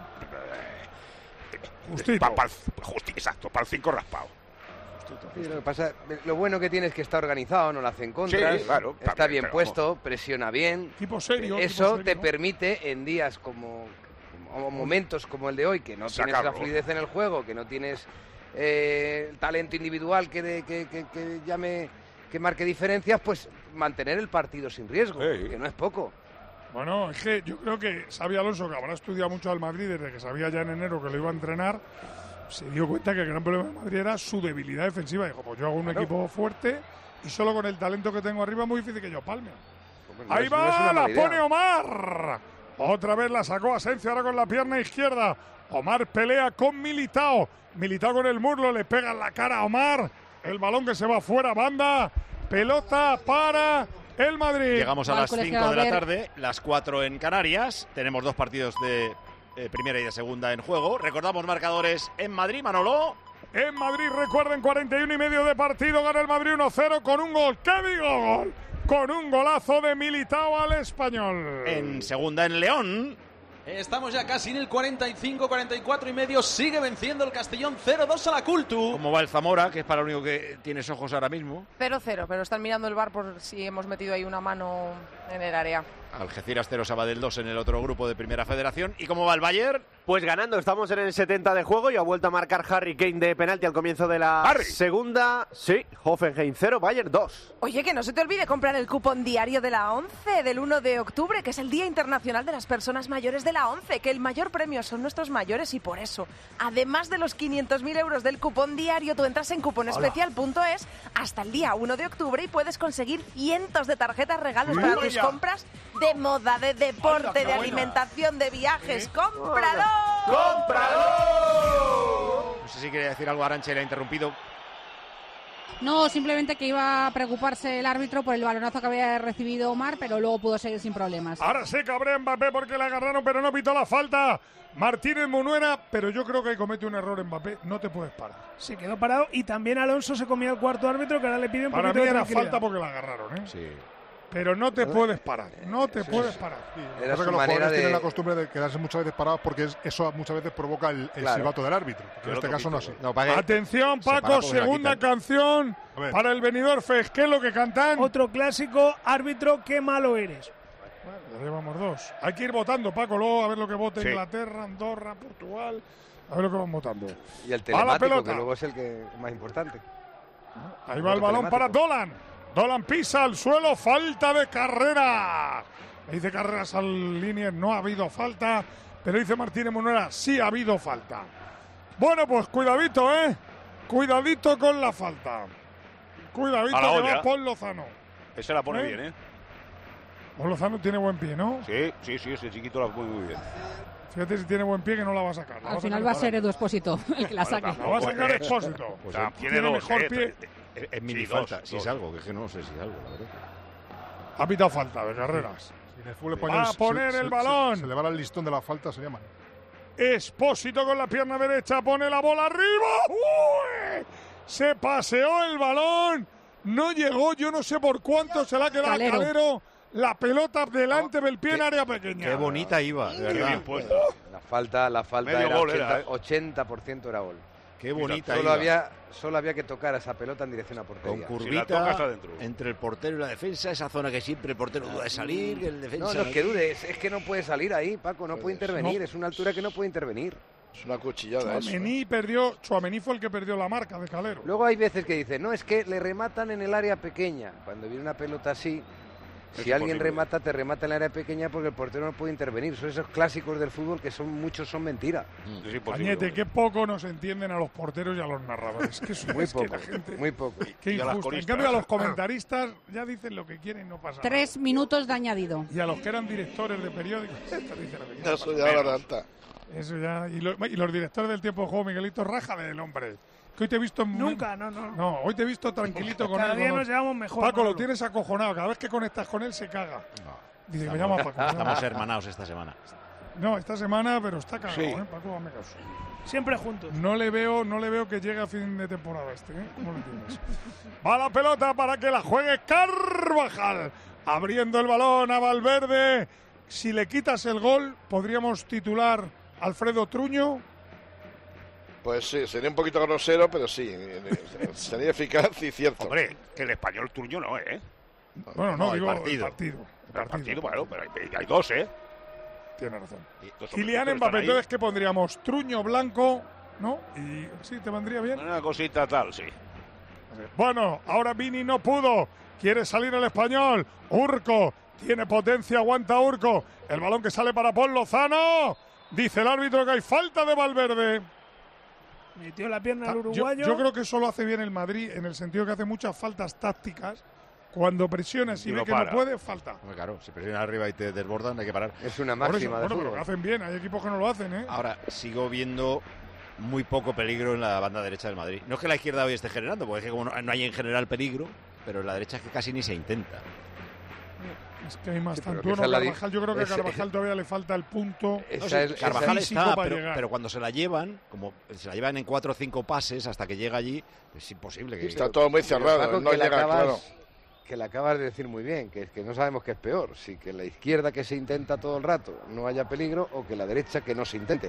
eh, Justito. pa- pa- justi- exacto, para el cinco raspado. Sí, lo, que pasa, lo bueno que tiene es que está organizado, no lo hace en contra, Sí, claro, está también, bien pero puesto, presiona bien. Tipo serio. Eso tipo te serio. permite en días como, como momentos como el de hoy, que no tienes Sacarlo. la fluidez en el juego, que no tienes eh, el talento individual que, de- que, que- que llame, que marque diferencias, pues mantener el partido sin riesgo, Sí. que no es poco. Bueno, es que yo creo que Xabi Alonso, que habrá estudiado mucho al Madrid desde que sabía ya en enero que lo iba a entrenar, se dio cuenta que el gran problema del Madrid era su debilidad defensiva. Dijo, pues yo hago un Claro. equipo fuerte y solo con el talento que tengo arriba es muy difícil que yo palme. Hombre, no Ahí es- no es va, una la mala idea. pone Omar. Otra vez la sacó Asensio, ahora con la pierna izquierda. Omar pelea con Militao. Militao con el muslo, le pega en la cara a Omar. El balón que se va fuera, banda. Pelota para el Madrid. Llegamos a las cinco de la tarde, las cuatro en Canarias. Tenemos dos partidos de eh, primera y de segunda en juego. Recordamos marcadores en Madrid, Manolo. En Madrid, recuerden, cuarenta y uno y medio de partido. Gana el Madrid uno cero con un gol. ¿Qué digo gol? Con un golazo de Militao al Español. En segunda en León. Estamos ya casi en el cuarenta y cinco, cuarenta y cuatro y medio. Sigue venciendo el Castellón cero dos a la Cultu. ¿Cómo va el Zamora, que es para lo único que tienes ojos ahora mismo? cero cero, pero están mirando el bar por si hemos metido ahí una mano en el área. Algeciras cero, Sabadell dos en el otro grupo de Primera Federación. ¿Y cómo va el Bayern? Pues ganando, estamos en el setenta de juego y ha vuelto a marcar Harry Kane de penalti al comienzo de la Harry. segunda. Sí, Hoffenheim cero, Bayern dos. Oye, que no se te olvide comprar el cupón diario de la ONCE del uno de octubre, que es el Día Internacional de las Personas Mayores de la ONCE, que el mayor premio son nuestros mayores y por eso, además de los quinientos mil euros del cupón diario, tú entras en cuponespecial punto es hasta el día uno de octubre y puedes conseguir cientos de tarjetas regalos para tus ya. compras de moda, de deporte, Anda, qué de buena. alimentación, de viajes. ¡Cómpralo! ¡Cómpralo! No sé si quería decir algo, Arantxa, le ha interrumpido. No, simplemente que iba a preocuparse el árbitro por el balonazo que había recibido Omar, pero luego pudo seguir sin problemas. Ahora se cabrea Mbappé porque le agarraron, pero no pitó la falta. Martínez Munuera, pero yo creo que ahí comete un error Mbappé. No te puedes parar. Se quedó parado y también Alonso se comía el cuarto árbitro, que ahora le pide un Para poquito mí de era tranquilidad. falta porque la agarraron, ¿eh? Sí. Pero no te puedes parar. No te puedes parar. Era Pasa su que los manera jugadores de... tienen la costumbre de quedarse muchas veces parados porque es- eso muchas veces provoca el, el Claro. silbato del árbitro. Que En este otro caso no así. No, para que- Atención, Se para Paco, porque la segunda quitan. canción A ver. para el venidor Fest. ¿Qué es lo que cantan? Otro clásico, árbitro, qué malo eres. Bueno, ya llevamos dos. Hay que ir votando, Paco, luego a ver lo que vote Sí. Inglaterra, Andorra, Portugal. A ver lo que van votando. Y el Va la telemático, pelota. que luego es el que es más importante. Ahí va el balón para Dolan. Dolan pisa al suelo, falta de carrera. Le dice Carreras al línea, no ha habido falta. Pero dice Martínez Munuera, sí ha habido falta. Bueno, pues cuidadito, ¿eh? Cuidadito con la falta. Cuidadito A la que olla. va Paul Lozano. Ese la pone ¿Eh? bien, ¿eh? Paul Lozano tiene buen pie, ¿no? Sí, sí, sí, ese chiquito la pone muy bien. Fíjate si tiene buen pie que no la va a sacar. La Al va a final sacar va a para- ser Edu Expósito el que la saque. La va a sacar Pues, Expósito. Pues, tiene, tiene dos, mejor eh, pie. Es, es mini Sí, falta, dos, si dos. es algo, que es que no sé si es algo, la verdad. Ha pitado falta de Carreras. Si en el fútbol Va español a se- poner se- el se- balón. Se, le va el listón de la falta, se llama. Expósito con la pierna derecha, pone la bola arriba. ¡Uy! Se paseó el balón. No llegó, yo no sé por cuánto se la ha quedado Calero. Calero. La pelota delante del pie en área pequeña. Qué bonita iba, de Qué verdad. bien puesto. La falta, la falta Medio era, gol ochenta, era, ¿eh? ochenta por ciento era gol. Qué bonita Solo iba. había, solo había que tocar esa pelota en dirección a Con portería. Si la toca, curvita está dentro. entre el portero y la defensa, esa zona que siempre el portero duda de salir, que el defensa... No, no es que dude, es, es que no puede salir ahí, Paco, no puede intervenir, es una altura que no puede intervenir. Es una cuchillada eso. Chuamení perdió, Chuamení fue el que perdió la marca de Calero. Luego hay veces que dicen, no, es que le rematan en el área pequeña. Cuando viene una pelota así, si Es alguien imposible. remata, te remata en el área pequeña porque el portero no puede intervenir. Son esos clásicos del fútbol que son muchos son mentira. Es imposible. Cañete, qué poco nos entienden a los porteros y a los narradores. Que eso Muy es que poco, la gente... muy poco. Qué Y a las injusto. En coristas. cambio, a los comentaristas ya dicen lo que quieren y no pasa nada. Tres minutos de añadido. Y a los que eran directores de periódicos, esto dice lo que quiere. Eso ya la alta. Eso ya. Y, lo- y los directores del tiempo de juego, Miguelito, raja del hombre. Que hoy te he visto muy- Nunca, no, no. No, hoy te he visto tranquilito con Cada él. día con nos los- llevamos mejor. Paco, lo Manolo. tienes acojonado. Cada vez que conectas con él se caga. Dice, me Estamos- llama Paco. me llama Estamos Paco. hermanados esta semana. No, esta semana, pero está cagado, Sí. ¿eh? Paco, dame caso. Siempre juntos. No le veo, no le veo que llegue a fin de temporada este, ¿eh? ¿Cómo lo tienes? Va la pelota para que la juegue Carvajal. Abriendo el balón a Valverde. Si le quitas el gol, podríamos titular Alfredo Truño. Pues sí, sería un poquito grosero, pero sí, eh, sería eficaz y cierto. Hombre, que el español Truño no, ¿eh? Bueno, no, No, el digo partido. el partido. El El partido, partido. bueno, pero hay, hay dos, ¿eh? Tiene razón. Dos Kylian hombres que Mbappé, están ahí. entonces, ¿qué pondríamos? Truño blanco, ¿no? Y sí, ¿te vendría bien? Una cosita tal, sí. Bueno, ahora Vini no pudo. Quiere salir el español. Urco. Tiene potencia, aguanta Urco. El balón que sale para Paul Lozano. Dice el árbitro que hay falta de Valverde. Metió la pierna al Yo, uruguayo. yo creo que eso lo hace bien el Madrid, en el sentido que hace muchas faltas tácticas. Cuando presionas y, Y ve lo que para. no puede, falta. Hombre, claro, si presionas arriba y te desbordan, hay que parar. Es una Por eso, máxima de bueno, pero fútbol. lo hacen bien, hay equipos que no lo hacen, ¿eh? Ahora, sigo viendo muy poco peligro en la banda derecha del Madrid. No es que la izquierda hoy esté generando, porque es que como no, no hay en general peligro, pero en la derecha es que casi ni se intenta. Es que hay más Sí, pero tanto. que esa es la di- Carvajal, yo creo que a ese- Carvajal todavía le falta el punto. No, sí, Carvajal físico está, para pero, llegar. pero cuando se la llevan, como se la llevan en cuatro o cinco pases hasta que llega allí, es imposible que Está todo muy cerrado, Paco, no que, le llega, acabas, claro. que le acabas de decir muy bien, que es que no sabemos qué es peor, si que la izquierda que se intenta todo el rato no haya peligro o que la derecha que no se intente.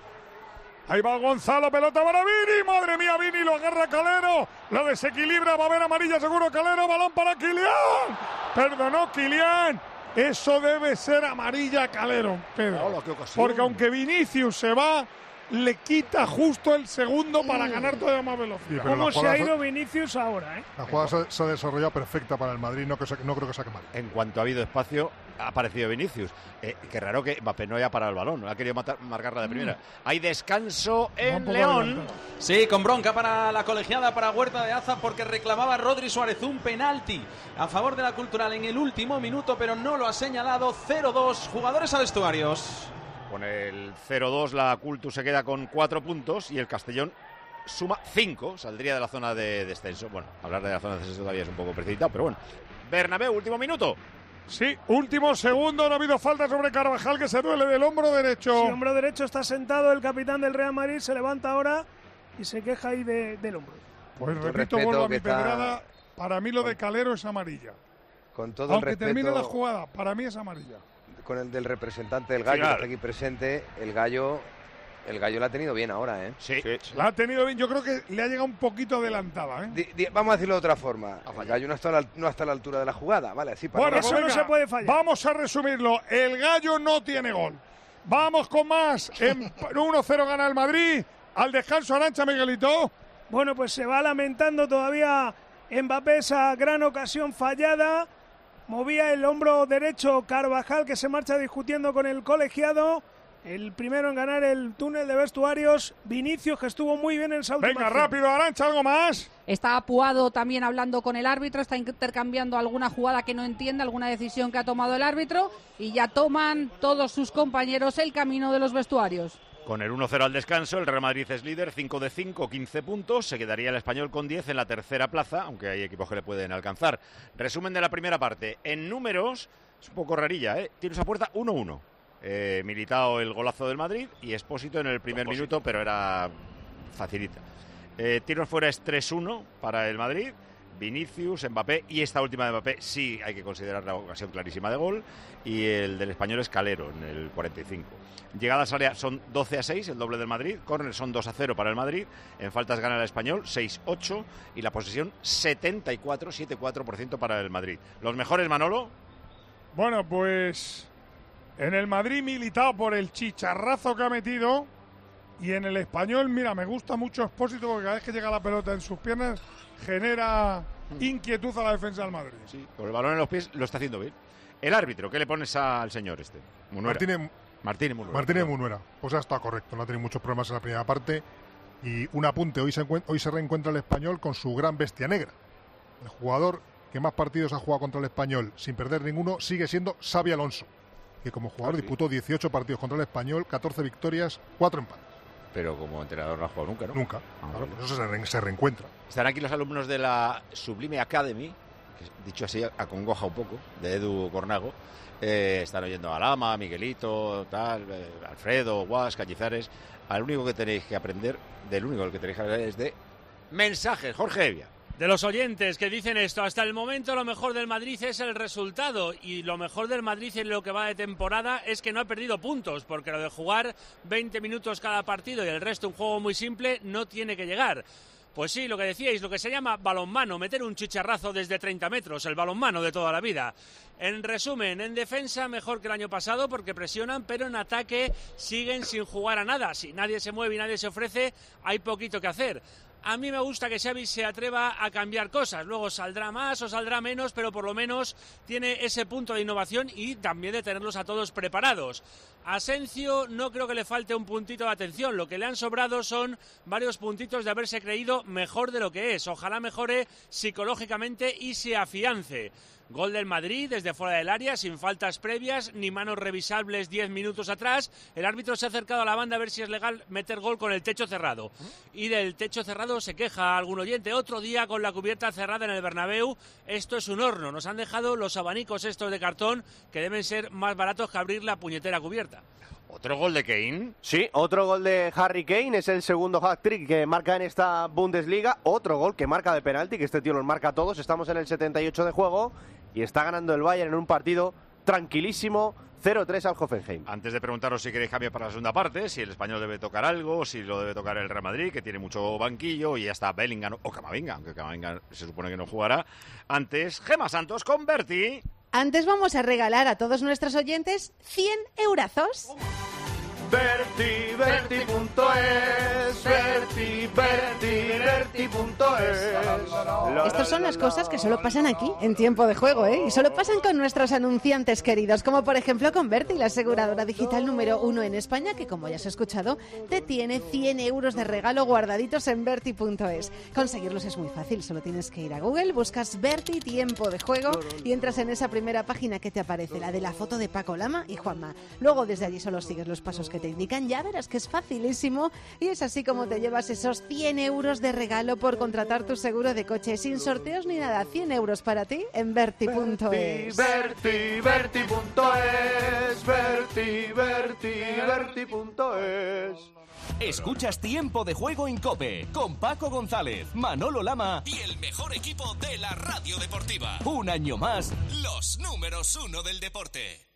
Ahí va Gonzalo, pelota para Vini, madre mía, Vini lo agarra Calero, lo desequilibra, va a haber amarilla seguro Calero, balón para Kylian, perdonó Kylian, eso debe ser amarilla Calero, Pedro, Hola, qué ocasión. porque aunque Vinicius se va, le quita justo el segundo para ganar todavía más velocidad. Sí, pero ¿Cómo la se jugada ha se- ido Vinicius ahora, eh? La jugada se, se ha desarrollado perfecta para el Madrid, no, que sa- no creo que saque mal. En cuanto ha habido espacio, ha aparecido Vinicius. Eh, qué raro que Mbappé no haya parado el balón, ha querido matar, marcarla de primera. Hay descanso en León. Sí, con bronca para la colegiada, para Huerta de Aza, porque reclamaba Rodri Suárez un penalti a favor de la Cultural en el último minuto, pero no lo ha señalado. cero dos, jugadores a vestuarios. Con el cero dos la Cultus se queda con cuatro puntos y el Castellón suma cinco, saldría de la zona de descenso. Bueno, hablar de la zona de descenso todavía es un poco precipitado, pero bueno. Bernabéu, último minuto. Sí, último segundo, no ha habido falta sobre Carvajal que se duele del hombro derecho. Sí, hombro derecho está sentado el capitán del Real Madrid, se levanta ahora y se queja ahí de- del hombro. Pues Con todo el repito, respeto vuelvo a que mi está- pedrada, para mí lo de Calero es amarilla. Con todo Aunque el respeto, termine la jugada, para mí es amarilla. con el del representante del Gallo, Claro. que está aquí presente, el Gallo, el Gallo la ha tenido bien ahora, ¿eh? Sí. La ha tenido bien, yo creo que le ha llegado un poquito adelantada, ¿eh? Di- di- vamos a decirlo de otra forma. El Gallo no está, a la, no está a la altura de la jugada, ¿vale? Así para Bueno, no- pues venga, vamos a resumirlo. El Gallo no tiene gol. Vamos con más. En uno cero gana el Madrid. Al descanso, Arantxa, Miguelito. Bueno, pues se va lamentando todavía Mbappé esa gran ocasión fallada. Movía el hombro derecho Carvajal, que se marcha discutiendo con el colegiado. El primero en ganar el túnel de vestuarios, Vinicius, que estuvo muy bien en esa última Venga, acción. rápido, Arantxa, ¿algo más? Está Apuado también hablando con el árbitro, está intercambiando alguna jugada que no entiende, alguna decisión que ha tomado el árbitro y ya toman todos sus compañeros el camino de los vestuarios. Con el uno cero al descanso, el Real Madrid es líder, cinco de cinco, quince puntos. Se quedaría el Español con diez en la tercera plaza, aunque hay equipos que le pueden alcanzar. Resumen de la primera parte. En números, es un poco rarilla, ¿eh? Tiros a puerta uno uno. Eh, Militao el golazo del Madrid y Expósito en el primer minuto, pero era facilita. Eh, tiros fuera es tres uno para el Madrid. Vinicius, Mbappé y esta última de Mbappé sí hay que considerar la ocasión clarísima de gol, y el del Español es Calero en el cuarenta y cinco. Llegadas al área son doce a seis, el doble del Madrid. Córner son dos a cero para el Madrid. En faltas gana el Español seis ocho y la posesión setenta y cuatro, siete cuatro por ciento para el Madrid. Los mejores, Manolo. Bueno, pues en el Madrid Militao por el chicharrazo que ha metido, y en el Español, mira, me gusta mucho Expósito porque cada vez que llega la pelota en sus piernas genera inquietud a la defensa del Madrid. Sí, con el balón en los pies lo está haciendo bien. El árbitro, ¿qué le pones al señor este? Munuera. Martínez, Martínez Munuera. Martínez Munuera. Pues ya está correcto, no ha tenido muchos problemas en la primera parte. Y un apunte, hoy se, encuent- hoy se reencuentra el Español con su gran bestia negra. El jugador que más partidos ha jugado contra el Español sin perder ninguno sigue siendo Xavi Alonso, que como jugador Ah, sí. disputó dieciocho partidos contra el Español, catorce victorias, cuatro empates. Pero como entrenador no ha jugado nunca, ¿no? Nunca. Ah, Claro, vale. por eso se, re- se reencuentra. Están aquí los alumnos de la Sublime Academy, que dicho así acongoja un poco, de Edu Cornago. Eh, están oyendo a Lama, Miguelito, tal, eh, Alfredo, Guas, Cañizares. Al único que tenéis que aprender, del único que tenéis que aprender es de mensajes. Jorge Evia. De los oyentes que dicen esto, hasta el momento lo mejor del Madrid es el resultado, y lo mejor del Madrid en lo que va de temporada es que no ha perdido puntos, porque lo de jugar veinte minutos cada partido y el resto un juego muy simple no tiene que llegar. Pues sí, lo que decíais, lo que se llama balonmano, meter un chicharrazo desde treinta metros, el balonmano de toda la vida. En resumen, en defensa mejor que el año pasado porque presionan, pero en ataque siguen sin jugar a nada. Si nadie se mueve y nadie se ofrece, hay poquito que hacer. A mí me gusta que Xavi se atreva a cambiar cosas. Luego saldrá más o saldrá menos, pero por lo menos tiene ese punto de innovación y también de tenerlos a todos preparados. A Asencio no creo que le falte un puntito de atención. Lo que le han sobrado son varios puntitos de haberse creído mejor de lo que es. Ojalá mejore psicológicamente y se afiance. Gol del Madrid desde fuera del área, sin faltas previas ni manos revisables diez minutos atrás. El árbitro se ha acercado a la banda a ver si es legal meter gol con el techo cerrado. Y del techo cerrado se queja algún oyente. Otro día con la cubierta cerrada en el Bernabéu. Esto es un horno. Nos han dejado los abanicos estos de cartón que deben ser más baratos que abrir la puñetera cubierta. ¿Otro gol de Kane? Sí, otro gol de Harry Kane, es el segundo hat-trick que marca en esta Bundesliga, otro gol que marca de penalti, que este tío los marca a todos, estamos en el setenta y ocho de juego y está ganando el Bayern en un partido tranquilísimo, cero tres al Hoffenheim. Antes de preguntaros si queréis cambio para la segunda parte, si el Español debe tocar algo, si lo debe tocar el Real Madrid, que tiene mucho banquillo, y ya está Bellingham o Camavinga, aunque Camavinga se supone que no jugará. Antes, Gemma Santos con Berti. Antes vamos a regalar a todos nuestros oyentes cien eurazos. Berti, Berti punto es, Berti, Berti, Berti punto es. Estas son las cosas que solo pasan aquí, en Tiempo de Juego, ¿eh? Y solo pasan con nuestros anunciantes queridos, como por ejemplo con Berti, la aseguradora digital número uno en España, que como ya has escuchado, te tiene cien euros de regalo guardaditos en Berti punto es. Conseguirlos es muy fácil, solo tienes que ir a Google, buscas Berti Tiempo de Juego y entras en esa primera página que te aparece, la de la foto de Paco Lama y Juanma. Luego desde allí solo sigues los pasos que te indican, ya verás que es facilísimo y es así como te llevas esos cien euros de regalo por contratar tu seguro de coche, sin sorteos ni nada, cien euros para ti en Berti punto es. Berti, Berti punto es, Berti, Berti, Berti punto es. Escuchas Tiempo de Juego en COPE con Paco González, Manolo Lama y el mejor equipo de la radio deportiva. Un año más, los números uno del deporte.